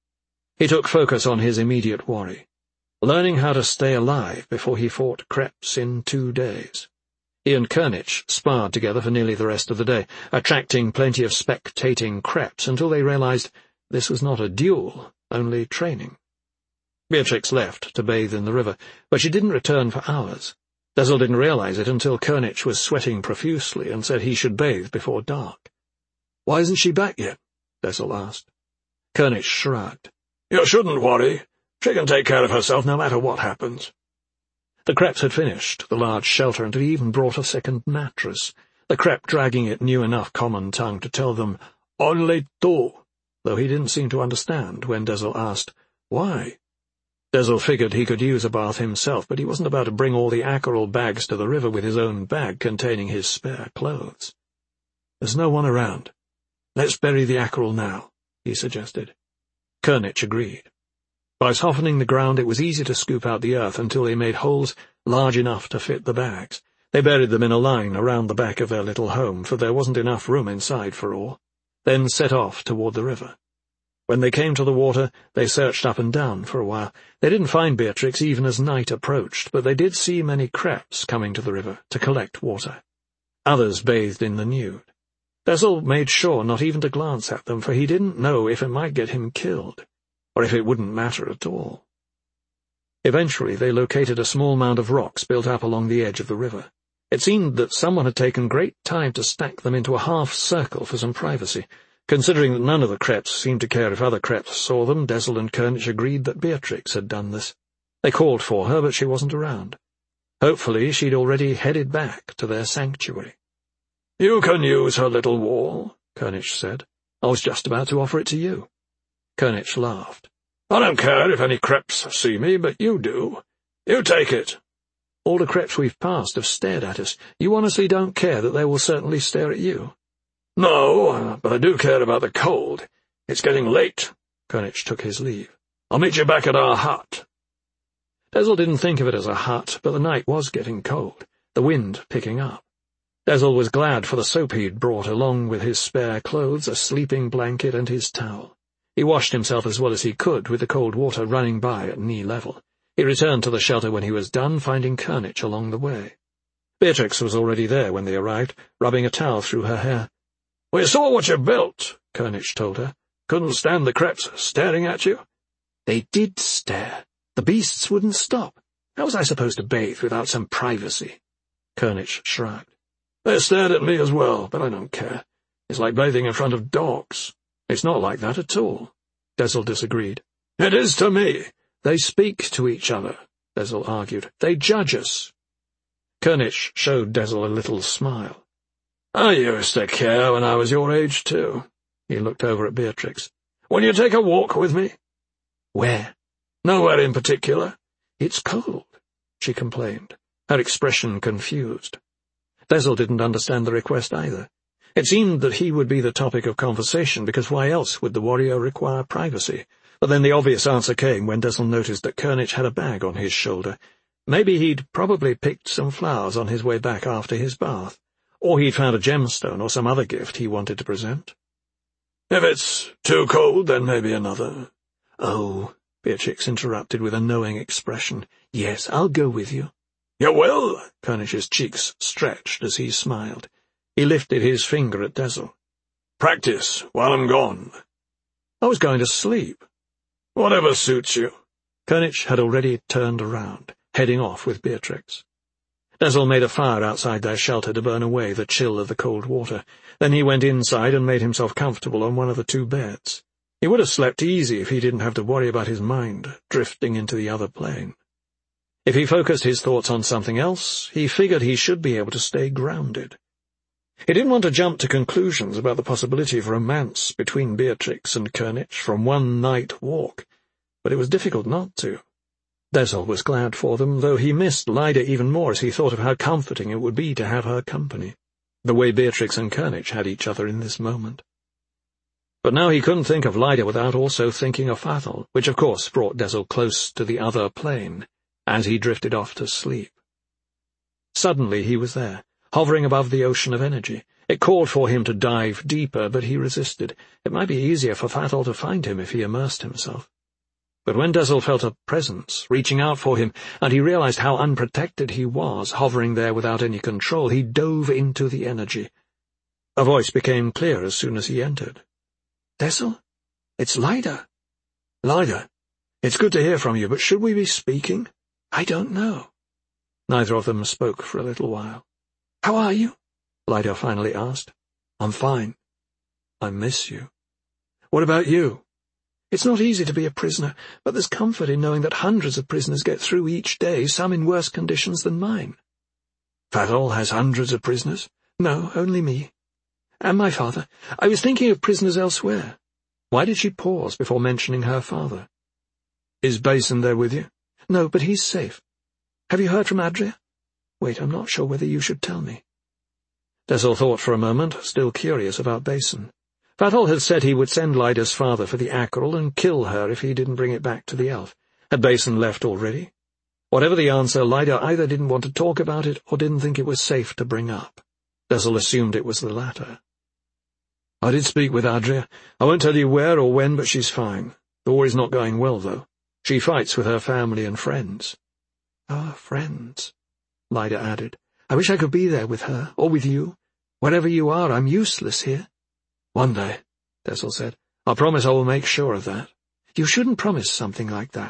[SPEAKER 1] He took focus on his immediate worry, learning how to stay alive before he fought Kreps in 2 days. He and Kernich sparred together for nearly the rest of the day, attracting plenty of spectating Kreps until they realized this was not a duel, only training. Beatrix left to bathe in the river, but she didn't return for hours. Dezel didn't realize it until Kernich was sweating profusely and said he should bathe before dark. "Why isn't she back yet?" Dezel asked. Kernich shrugged.
[SPEAKER 2] "You shouldn't worry. She can take care of herself no matter what happens."
[SPEAKER 1] The Kreps had finished the large shelter and had even brought a second mattress. The Krep dragging it knew enough common tongue to tell them, "Only 2," though he didn't seem to understand when Dezel asked, "Why?" Dezel figured he could use a bath himself, but he wasn't about to bring all the Akerel bags to the river with his own bag containing his spare clothes. "There's no one around. Let's bury the Akerel now," he suggested. Kernich agreed. By softening the ground, it was easy to scoop out the earth until they made holes large enough to fit the bags. They buried them in a line around the back of their little home, for there wasn't enough room inside for all, then set off toward the river. When they came to the water, they searched up and down for a while. They didn't find Beatrix even as night approached, but they did see many Kreps coming to the river to collect water. Others bathed in the nude. Dezel made sure not even to glance at them, for he didn't know if it might get him killed, or if it wouldn't matter at all. Eventually they located a small mound of rocks built up along the edge of the river. It seemed that someone had taken great time to stack them into a half-circle for some privacy. Considering that none of the Kreps seemed to care if other Kreps saw them, Dezel and Kernich agreed that Beatrix had done this. They called for her, but she wasn't around. Hopefully she'd already headed back to their sanctuary.
[SPEAKER 2] "You can use her little wall,"
[SPEAKER 1] Kernich said. "I was just about to offer it to you." Kernich laughed.
[SPEAKER 2] "I don't care if any Kreps see me, but you do. You take it."
[SPEAKER 1] "All the Kreps we've passed have stared at us. You honestly don't care that they will certainly stare at you?"
[SPEAKER 2] "No, but I do care about the cold. It's getting late." Kernich took his leave. "I'll meet you back at our hut."
[SPEAKER 1] Dezel didn't think of it as a hut, but the night was getting cold, the wind picking up. Dezel was glad for the soap he'd brought along with his spare clothes, a sleeping blanket, and his towel. He washed himself as well as he could, with the cold water running by at knee level. He returned to the shelter when he was done, finding Kernich along the way. Beatrix was already there when they arrived, rubbing a towel through her hair.
[SPEAKER 2] "We saw what you built," Kernich told her. "Couldn't stand the Kreps staring at you."
[SPEAKER 1] "They did stare. The beasts wouldn't stop. How was I supposed to bathe without some privacy?" Kernich shrugged.
[SPEAKER 2] "They stared at me as well, but I don't care. It's like bathing in front of dogs."
[SPEAKER 1] "It's not like that at all," Dezel disagreed.
[SPEAKER 2] "It is to me."
[SPEAKER 1] "They speak to each other," Dezel argued. "They judge us." Kernich showed Dezel a little smile.
[SPEAKER 2] "I used to care when I was your age, too." He looked over at Beatrix. "Will you take a walk with me?"
[SPEAKER 1] "Where?"
[SPEAKER 2] "Nowhere in particular."
[SPEAKER 1] "It's cold," she complained, her expression confused. Dezel didn't understand the request either. It seemed that he would be the topic of conversation, because why else would the warrior require privacy? But then the obvious answer came when Dezel noticed that Kernich had a bag on his shoulder. Maybe he'd probably picked some flowers on his way back after his bath, or he'd found a gemstone or some other gift he wanted to present.
[SPEAKER 2] "If it's too cold, then maybe another."
[SPEAKER 1] "Oh," Beatrix interrupted with a knowing expression. "Yes, I'll go with you."
[SPEAKER 2] "You will?"
[SPEAKER 1] Kernich's cheeks stretched as he smiled. He lifted his finger at Dezel.
[SPEAKER 2] "Practice while I'm gone."
[SPEAKER 1] I was going to sleep."
[SPEAKER 2] "Whatever suits you."
[SPEAKER 1] Kernich had already turned around, heading off with Beatrix. Desil made a fire outside their shelter to burn away the chill of the cold water. Then he went inside and made himself comfortable on one of the two beds. He would have slept easy if he didn't have to worry about his mind drifting into the other plane. If he focused his thoughts on something else, he figured he should be able to stay grounded. He didn't want to jump to conclusions about the possibility of romance between Beatrix and Kernich from one night walk, but it was difficult not to. Desil was glad for them, though he missed Lyda even more as he thought of how comforting it would be to have her company, the way Beatrix and Kernich had each other in this moment. But now he couldn't think of Lyda without also thinking of Fathel, which of course brought Desil close to the other plane, as he drifted off to sleep. Suddenly he was there, hovering above the ocean of energy. It called for him to dive deeper, but he resisted. It might be easier for Fathel to find him if he immersed himself. But when Desil felt a presence reaching out for him, and he realized how unprotected he was, hovering there without any control, he dove into the energy. A voice became clear as soon as he entered. "Desil? It's Lyda." "Lyda, it's good to hear from you, but should we be speaking?" "I don't know." Neither of them spoke for a little while. "How are you?" Lyda finally asked. "I'm fine. I miss you." "What about you?" "It's not easy to be a prisoner, but there's comfort in knowing that hundreds of prisoners get through each day, some in worse conditions than mine." "Fathel has hundreds of prisoners?" "No, only me. And my father. I was thinking of prisoners elsewhere." Why did she pause before mentioning her father? "Is Basin there with you?" "No, but he's safe. Have you heard from Adria?" "Wait, I'm not sure whether you should tell me." Desil thought for a moment, still curious about Basin. Fathel had said he would send Lyda's father for the Acheral and kill her if he didn't bring it back to the elf. Had Basin left already? Whatever the answer, Lyda either didn't want to talk about it or didn't think it was safe to bring up. Desil assumed it was the latter. "I did speak with Adria. I won't tell you where or when, but she's fine. The war is not going well, though. She fights with her family and friends." "Ah, friends," Lyda added. "I wish I could be there with her, or with you. Wherever you are, I'm useless here." "One day," Desil said. "I promise I will make sure of that." "You shouldn't promise something like that."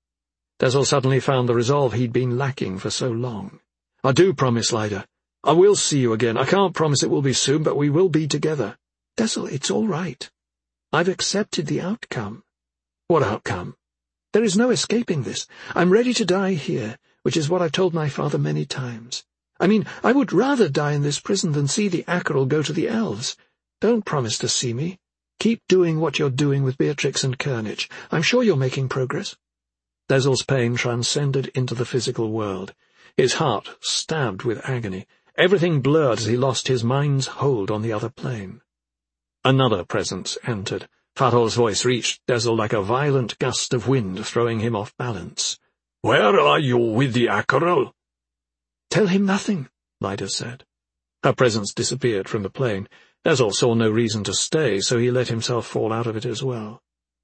[SPEAKER 1] Desil suddenly found the resolve he'd been lacking for so long. "I do promise, Lyda. I will see you again. I can't promise it will be soon, but we will be together." "Desil, it's all right. I've accepted the outcome." "What outcome?" "There is no escaping this. I'm ready to die here, which is what I've told my father many times. I mean, I would rather die in this prison than see the Acheral go to the elves. Don't promise to see me. Keep doing what you're doing with Beatrix and Kernich. I'm sure you're making progress." Desil's pain transcended into the physical world. His heart stabbed with agony. Everything blurred as he lost his mind's hold on the other plane. Another presence entered. Fathel's voice reached Desil like a violent gust of wind, throwing him off balance. "Where are you with the Acheral?" "Tell him nothing," Lyda said. Her presence disappeared from the plane. Desil saw no reason to stay, so he let himself fall out of it as well.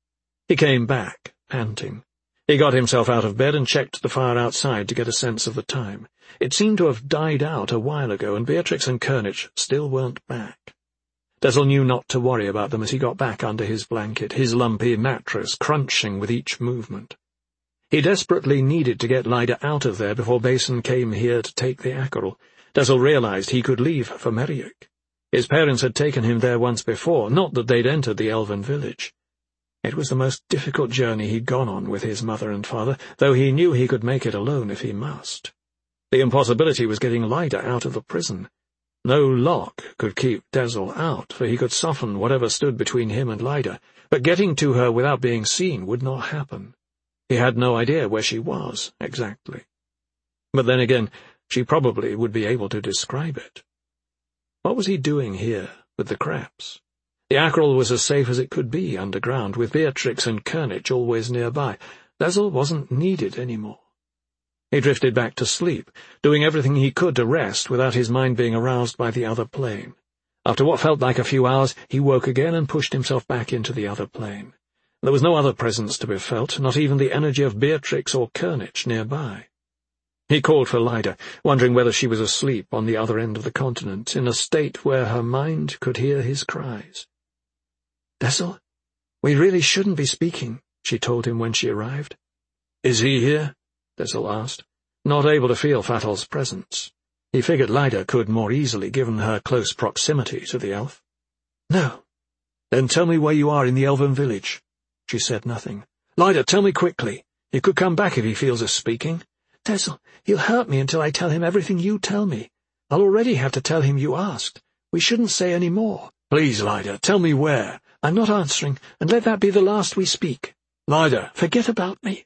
[SPEAKER 1] He came back, panting. He got himself out of bed and checked the fire outside to get a sense of the time. It seemed to have died out a while ago, and Beatrix and Kernich still weren't back. Desil knew not to worry about them as he got back under his blanket, his lumpy mattress crunching with each movement. He desperately needed to get Lyda out of there before Basin came here to take the Acheral. Desil realized he could leave for Meriac. His parents had taken him there once before, not that they'd entered the elven village. It was the most difficult journey he'd gone on with his mother and father, though he knew he could make it alone if he must. The impossibility was getting Lyda out of the prison. No lock could keep Desil out, for he could soften whatever stood between him and Lyda, but getting to her without being seen would not happen. He had no idea where she was, exactly. But then again, she probably would be able to describe it. What was he doing here with the Krapps? The Acheral was as safe as it could be underground, with Beatrix and Kernich always nearby. Desil wasn't needed anymore. He drifted back to sleep, doing everything he could to rest without his mind being aroused by the other plane. After what felt like a few hours, he woke again and pushed himself back into the other plane. There was no other presence to be felt, not even the energy of Beatrix or Kernich nearby. He called for Lyda, wondering whether she was asleep on the other end of the continent, in a state where her mind could hear his cries. "Desil? "We really shouldn't be speaking," she told him when she arrived.
[SPEAKER 2] "Is he here?"
[SPEAKER 1] Dessel asked, not able to feel Fatal's presence. He figured Lyda could more easily, given her close proximity to the elf. "No." "Then tell me where you are in the elven village." She said nothing. "Lyda, tell me quickly. He could come back if he feels us speaking." "Dessel, he'll hurt me until I tell him everything you tell me. I'll already have to tell him you asked. We shouldn't say any more."
[SPEAKER 2] "Please, Lyda, tell me where."
[SPEAKER 1] "I'm not answering, and let that be the last we speak."
[SPEAKER 2] "Lyda,
[SPEAKER 1] forget about me."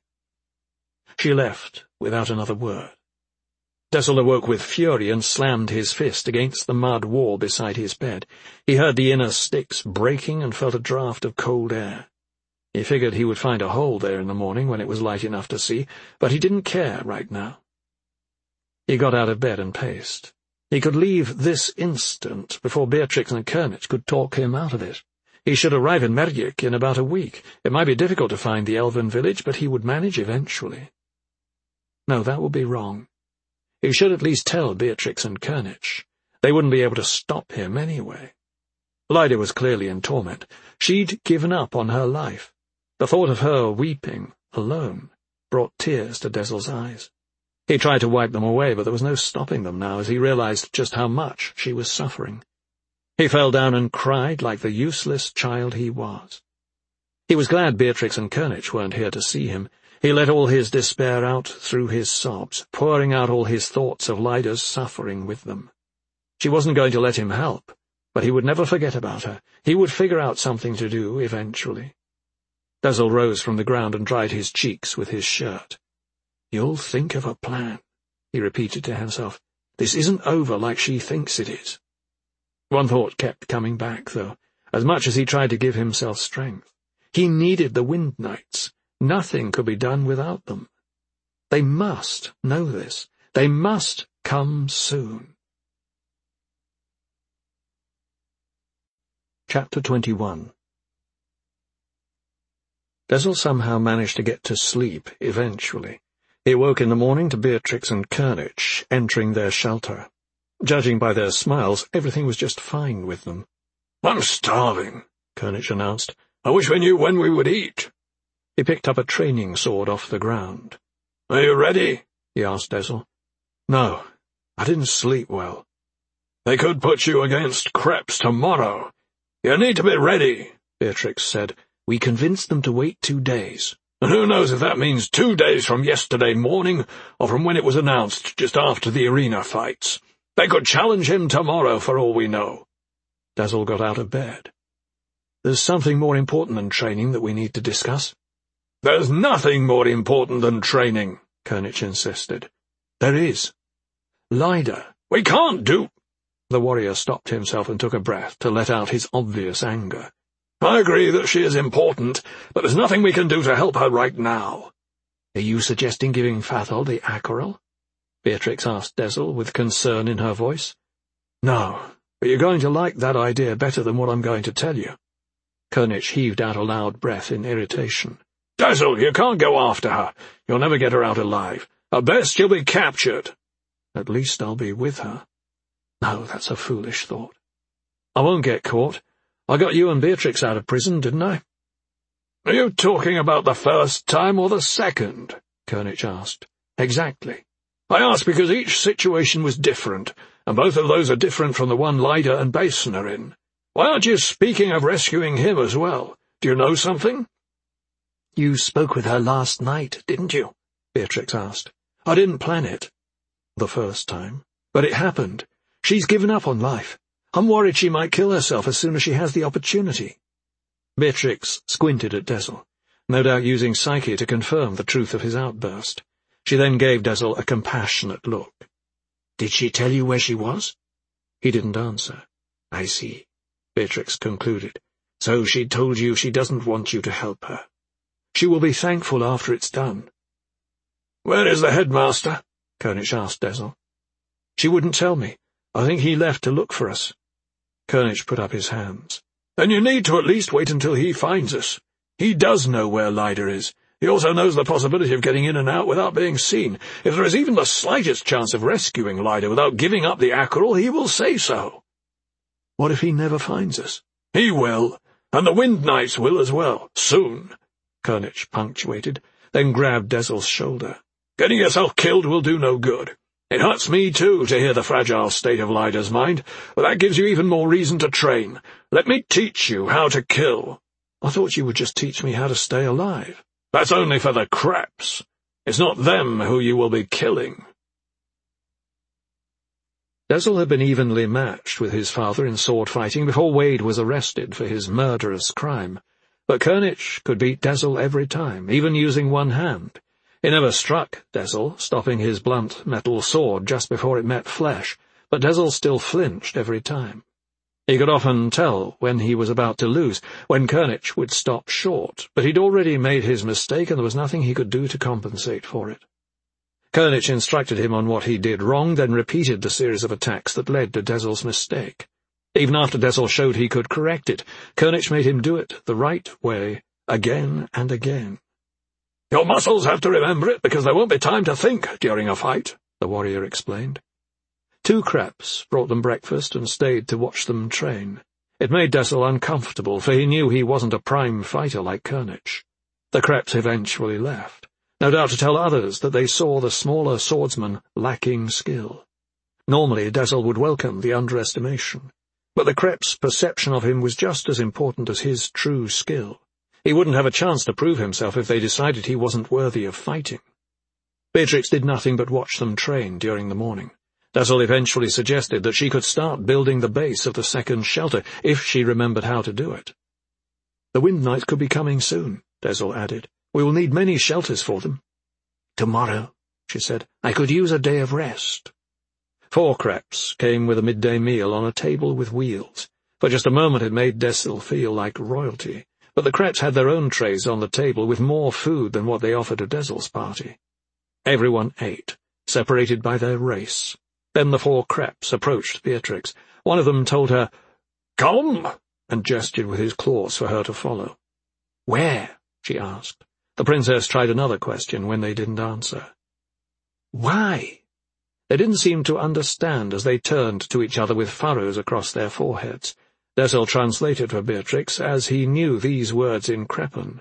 [SPEAKER 1] She left without another word. Dessel awoke with fury and slammed his fist against the mud wall beside his bed. He heard the inner sticks breaking and felt a draught of cold air. He figured he would find a hole there in the morning when it was light enough to see, but he didn't care right now. He got out of bed and paced. He could leave this instant before Beatrix and Kernich could talk him out of it. He should arrive in Merjik in about a week. It might be difficult to find the elven village, but he would manage eventually. No, that would be wrong. He should at least tell Beatrix and Kernich. They wouldn't be able to stop him anyway. Lyda was clearly in torment. She'd given up on her life. The thought of her weeping, alone, brought tears to Dessel's eyes. He tried to wipe them away, but there was no stopping them now as he realized just how much she was suffering. He fell down and cried like the useless child he was. He was glad Beatrix and Kernich weren't here to see him. He let all his despair out through his sobs, pouring out all his thoughts of Lyda's suffering with them. She wasn't going to let him help, but he would never forget about her. He would figure out something to do eventually. Dessel rose from the ground and dried his cheeks with his shirt. "You'll think of a plan," he repeated to himself. "This isn't over like she thinks it is." One thought kept coming back, though, as much as he tried to give himself strength. He needed the Wind Knights. Nothing could be done without them. They must know this. They must come soon. Chapter 21. Dessel somehow managed to get to sleep eventually. He awoke in the morning to Beatrix and Kernich entering their shelter. Judging by their smiles, everything was just fine with them.
[SPEAKER 2] "I'm starving," Kernich announced. "I wish we knew when we would eat."
[SPEAKER 1] He picked up a training sword off the ground.
[SPEAKER 2] "Are you ready?"
[SPEAKER 1] he asked Dessel. "No, I didn't sleep well."
[SPEAKER 2] "They could put you against Kreps tomorrow. You need to be ready," Beatrix said.
[SPEAKER 1] "We convinced them to wait 2 days.
[SPEAKER 2] And who knows if that means 2 days from yesterday morning, or from when it was announced just after the arena fights. They could challenge him tomorrow for all we know."
[SPEAKER 1] Dessel got out of bed. "There's something more important than training that we need to discuss."
[SPEAKER 2] "There's nothing more important than training," Kernich insisted.
[SPEAKER 1] "There is. Lyda."
[SPEAKER 2] "We can't do—"
[SPEAKER 1] The warrior stopped himself and took a breath to let out his obvious anger.
[SPEAKER 2] "I agree that she is important, but there's nothing we can do to help her right now."
[SPEAKER 1] "Are you suggesting giving Fatal the Acheral?" Beatrix asked Dessel with concern in her voice. "No, but you're going to like that idea better than what I'm going to tell you." Kernich heaved out a loud breath in irritation.
[SPEAKER 2] "Dessel, you can't go after her. You'll never get her out alive. At best, she'll be captured."
[SPEAKER 1] "At least I'll be with her." "No, that's a foolish thought. I won't get caught. I got you and Beatrix out of prison, didn't I?"
[SPEAKER 2] "Are you talking about the first time or the second?" Kernich asked.
[SPEAKER 1] "Exactly.
[SPEAKER 2] I asked because each situation was different, and both of those are different from the one Lyda and Basin are in. Why aren't you speaking of rescuing him as well? Do you know something?"
[SPEAKER 1] "You spoke with her last night, didn't you?" Beatrix asked. "I didn't plan it the first time, but it happened. She's given up on life. I'm worried she might kill herself as soon as she has the opportunity." Beatrix squinted at Dessel, no doubt using Psyche to confirm the truth of his outburst. She then gave Dessel a compassionate look. "Did she tell you where she was?" He didn't answer. "I see," Beatrix concluded. "So she told you she doesn't want you to help her. She will be thankful after it's done."
[SPEAKER 2] "Where is the headmaster?"
[SPEAKER 1] Kernich asked Dessel. "She wouldn't tell me. I think he left to look for us." Kernich put up his hands.
[SPEAKER 2] "Then you need to at least wait until he finds us. He does know where Lyda is. He also knows the possibility of getting in and out without being seen. If there is even the slightest chance of rescuing Lyda without giving up the Acheral, he will say so."
[SPEAKER 1] "What if he never finds us?"
[SPEAKER 2] "He will, And the Wind Knights will as well, soon,"
[SPEAKER 1] Kernich punctuated, then grabbed Desil's shoulder.
[SPEAKER 2] "Getting yourself killed will do no good. It hurts me, too, to hear the fragile state of Lyda's mind, but that gives you even more reason to train. Let me teach you how to kill."
[SPEAKER 1] "I thought you would just teach me how to stay alive."
[SPEAKER 2] "That's only for the Kreps. It's not them who you will be killing."
[SPEAKER 1] Desil had been evenly matched with his father in sword fighting before Wade was arrested for his murderous crime, but Kernich could beat Desil every time, even using one hand. He never struck Desil, stopping his blunt metal sword just before it met flesh, but Desil still flinched every time. He could often tell when he was about to lose, when Kernich would stop short, but he'd already made his mistake and there was nothing he could do to compensate for it. Kernich instructed him on what he did wrong, then repeated the series of attacks that led to Desil's mistake. Even after Desil showed he could correct it, Kernich made him do it the right way, again and again.
[SPEAKER 2] "Your muscles have to remember it because there won't be time to think during a fight," the warrior explained.
[SPEAKER 1] 2 Kreps brought them breakfast and stayed to watch them train. It made Desil uncomfortable, for he knew he wasn't a prime fighter like Kernich. The Kreps eventually left, no doubt to tell others that they saw the smaller swordsman lacking skill. Normally Desil would welcome the underestimation, but the Kreps' perception of him was just as important as his true skill. He wouldn't have a chance to prove himself if they decided he wasn't worthy of fighting. Beatrix did nothing but watch them train during the morning. Desil eventually suggested that she could start building the base of the second shelter, if she remembered how to do it. "The Wind Knights could be coming soon," Desil added. "We will need many shelters for them." "Tomorrow," she said, "I could use a day of rest." 4 Kreps came with a midday meal on a table with wheels. For just a moment it made Desil feel like royalty, but the Kreps had their own trays on the table with more food than what they offered to Desil's party. Everyone ate, separated by their race. Then the 4 Kreps approached Beatrix. One of them told her, "Come," and gestured with his claws for her to follow. "Where?" she asked. The princess tried another question when they didn't answer. "Why?" They didn't seem to understand as they turned to each other with furrows across their foreheads. Desil translated for Beatrix, as he knew these words in Crepan.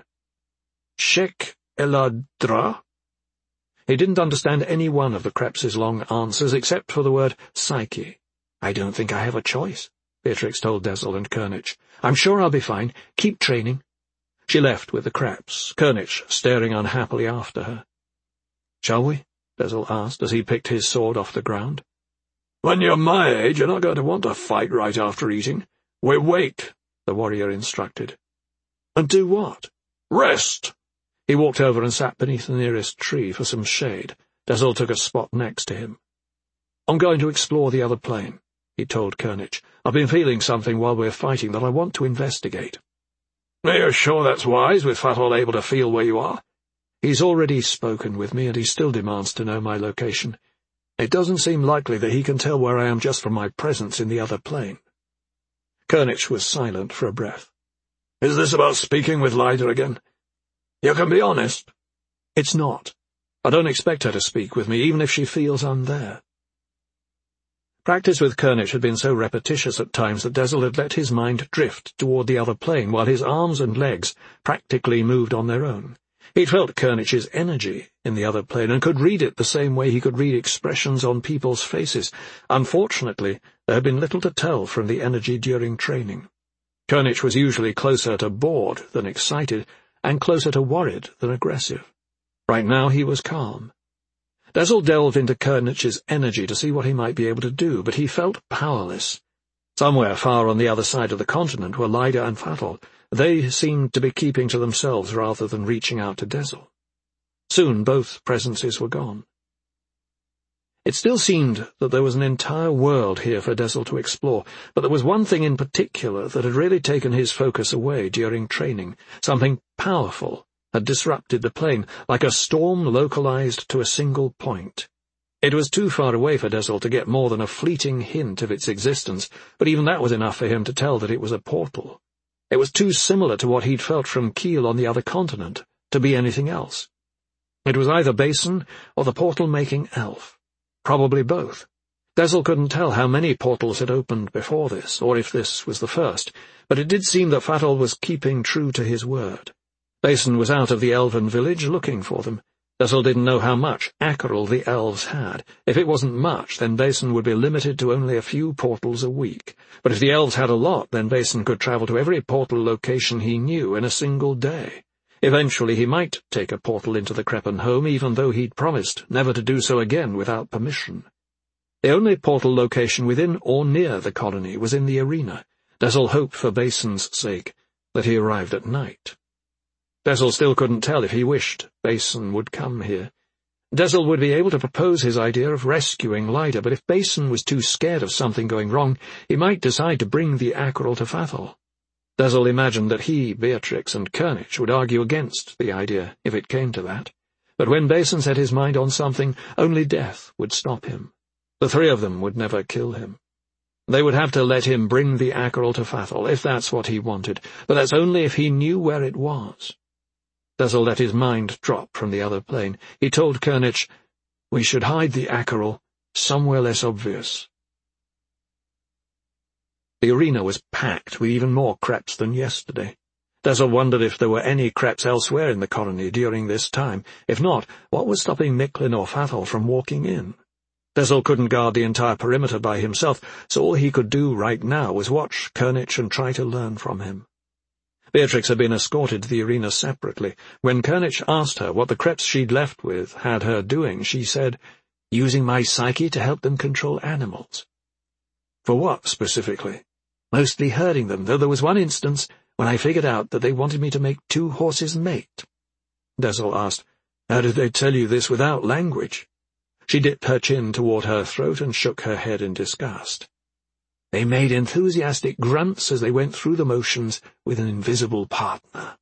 [SPEAKER 1] "Shek Eladra?" He didn't understand any one of the Kreps' long answers except for the word Psyche. "I don't think I have a choice," Beatrix told Desil and Kernich. "I'm sure I'll be fine. Keep training." She left with the Kreps, Kernich staring unhappily after her. "Shall we?" Desil asked as he picked his sword off the ground.
[SPEAKER 2] "When you're my age, you're not going to want to fight right after eating. We wait," the warrior instructed.
[SPEAKER 1] "And do what?"
[SPEAKER 2] "Rest."
[SPEAKER 1] He walked over and sat beneath the nearest tree for some shade. Desil took a spot next to him. "I'm going to explore the other plane," he told Kernich. "I've been feeling something while we're fighting that I want to investigate."
[SPEAKER 2] "Are you sure that's wise, with Fatol able to feel where you are?"
[SPEAKER 1] "He's already spoken with me, and he still demands to know my location. It doesn't seem likely that he can tell where I am just from my presence in the other plane." Kernich was silent for a breath.
[SPEAKER 2] "Is this about speaking with Lyda again? You can be honest."
[SPEAKER 1] "It's not. I don't expect her to speak with me, even if she feels I'm there." Practice with Kernich had been so repetitious at times that Desil had let his mind drift toward the other plane, while his arms and legs practically moved on their own. He'd felt Kernich's energy in the other plane and could read it the same way he could read expressions on people's faces. Unfortunately, there had been little to tell from the energy during training. Kernich was usually closer to bored than excited, and closer to worried than aggressive. Right now he was calm. Desil delved into Kernich's energy to see what he might be able to do, but he felt powerless. Somewhere far on the other side of the continent were Lyda and Fatol. They seemed to be keeping to themselves rather than reaching out to Desil. Soon both presences were gone. It still seemed that there was an entire world here for Desil to explore, but there was one thing in particular that had really taken his focus away during training. Something powerful had disrupted the plane, like a storm localized to a single point. It was too far away for Desil to get more than a fleeting hint of its existence, but even that was enough for him to tell that it was a portal. It was too similar to what he'd felt from Kiel on the other continent to be anything else. It was either Basin or the portal-making elf. Probably both. Desil couldn't tell how many portals had opened before this, or if this was the first, but it did seem that Fatal was keeping true to his word. Basin was out of the elven village looking for them. Dazzle didn't know how much Acheral the elves had. If it wasn't much, then Basin would be limited to only a few portals a week. But if the elves had a lot, then Basin could travel to every portal location he knew in a single day. Eventually he might take a portal into the Crepan home, even though he'd promised never to do so again without permission. The only portal location within or near the colony was in the arena. Dazzle hoped for Basin's sake that he arrived at night. Dazzle still couldn't tell if he wished Basin would come here. Dazzle would be able to propose his idea of rescuing Lyda, but if Basin was too scared of something going wrong, he might decide to bring the Acheral to Fatal. Dazzle imagined that he, Beatrix, and Kernich would argue against the idea if it came to that. But when Basin set his mind on something, only death would stop him. The three of them would never kill him. They would have to let him bring the Acheral to Fatal, if that's what he wanted, but that's only if he knew where it was. Dazzle let his mind drop from the other plane. He told Kernich, "We should hide the Acheral somewhere less obvious." The arena was packed with even more Kreps than yesterday. Dazzle wondered if there were any Kreps elsewhere in the colony during this time. If not, what was stopping Micklin or Fatal from walking in? Dazzle couldn't guard the entire perimeter by himself, so all he could do right now was watch Kernich and try to learn from him. Beatrix had been escorted to the arena separately. When Kernich asked her what the Kreps she'd left with had her doing, she said, "Using my psyche to help them control animals." For what, specifically? Mostly herding them, though there was one instance when I figured out that they wanted me to make 2 horses mate. Dazzle asked, "How did they tell you this without language?" She dipped her chin toward her throat and shook her head in disgust. They made enthusiastic grunts as they went through the motions with an invisible partner.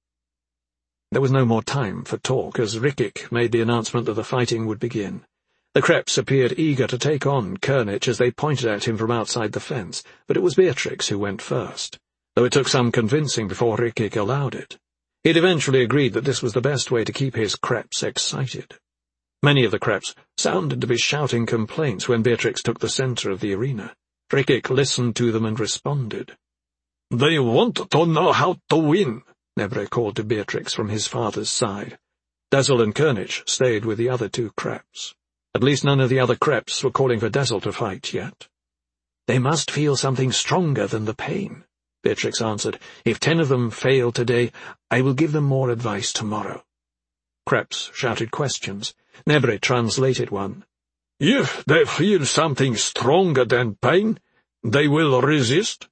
[SPEAKER 1] There was no more time for talk as Rikic made the announcement that the fighting would begin. The Kreps appeared eager to take on Kernich as they pointed at him from outside the fence, but it was Beatrix who went first, though it took some convincing before Rikic allowed it. He'd eventually agreed that this was the best way to keep his Kreps excited. Many of the Kreps sounded to be shouting complaints when Beatrix took the center of the arena. Rikic listened to them and responded. "They want to know how to win," Nebre called to Beatrix from his father's side. Dazzle and Kernich stayed with the other 2 Kreps. At least none of the other Kreps were calling for Dazzle to fight yet. "They must feel something stronger than the pain," Beatrix answered. "If 10 of them fail today, I will give them more advice tomorrow." Kreps shouted questions. Nebre translated one. "If they feel something stronger than pain, they will resist?"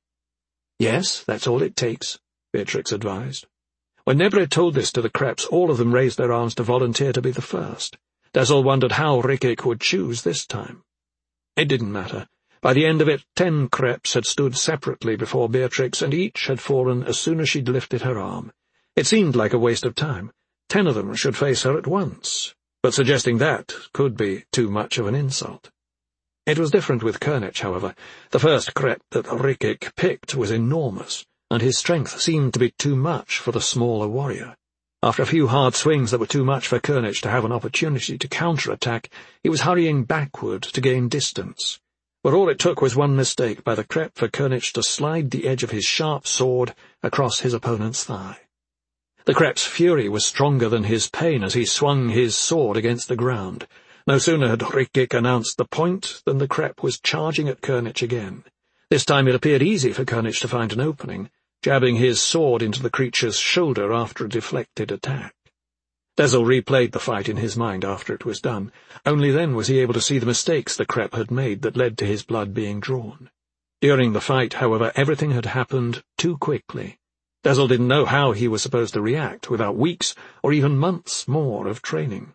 [SPEAKER 1] "Yes, that's all it takes," Beatrix advised. When Nebre told this to the Kreps, all of them raised their arms to volunteer to be the first. Dazzle wondered how Rikic would choose this time. It didn't matter. By the end of it, 10 Kreps had stood separately before Beatrix, and each had fallen as soon as she'd lifted her arm. It seemed like a waste of time. 10 of them should face her at once, but suggesting that could be too much of an insult. It was different with Kernich, however. The first Krep that Rikic picked was enormous, and his strength seemed to be too much for the smaller warrior. After a few hard swings that were too much for Kernich to have an opportunity to counterattack, he was hurrying backward to gain distance. But all it took was one mistake by the Krep for Kernich to slide the edge of his sharp sword across his opponent's thigh. The Krep's fury was stronger than his pain as he swung his sword against the ground. No sooner had Rikic announced the point than the Krep was charging at Kernich again. This time it appeared easy for Kernich to find an opening, jabbing his sword into the creature's shoulder after a deflected attack. Dazzle replayed the fight in his mind after it was done. Only then was he able to see the mistakes the Krep had made that led to his blood being drawn. During the fight, however, everything had happened too quickly. Dazzle didn't know how he was supposed to react without weeks or even months more of training.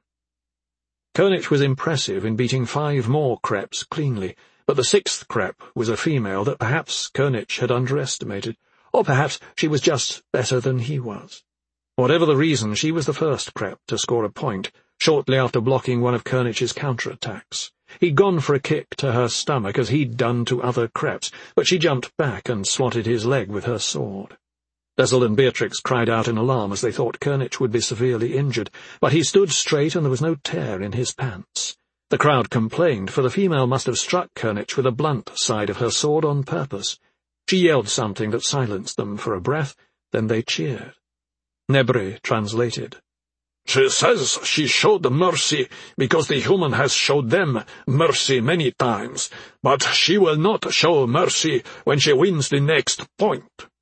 [SPEAKER 1] Kernich was impressive in beating 5 more Kreps cleanly, but the 6th Krep was a female that perhaps Kernich had underestimated, or perhaps she was just better than he was. Whatever the reason, she was the first Krep to score a point, shortly after blocking one of Kernich's counterattacks. He'd gone for a kick to her stomach as he'd done to other Kreps, but she jumped back and swatted his leg with her sword. Dazzle and Beatrix cried out in alarm as they thought Kernich would be severely injured, but he stood straight and there was no tear in his pants. The crowd complained, for the female must have struck Kernich with the blunt side of her sword on purpose. She yelled something that silenced them for a breath, then they cheered. Nebri translated.
[SPEAKER 2] She says she showed mercy because the human has showed them mercy many times, but she will not show mercy when she wins the next point.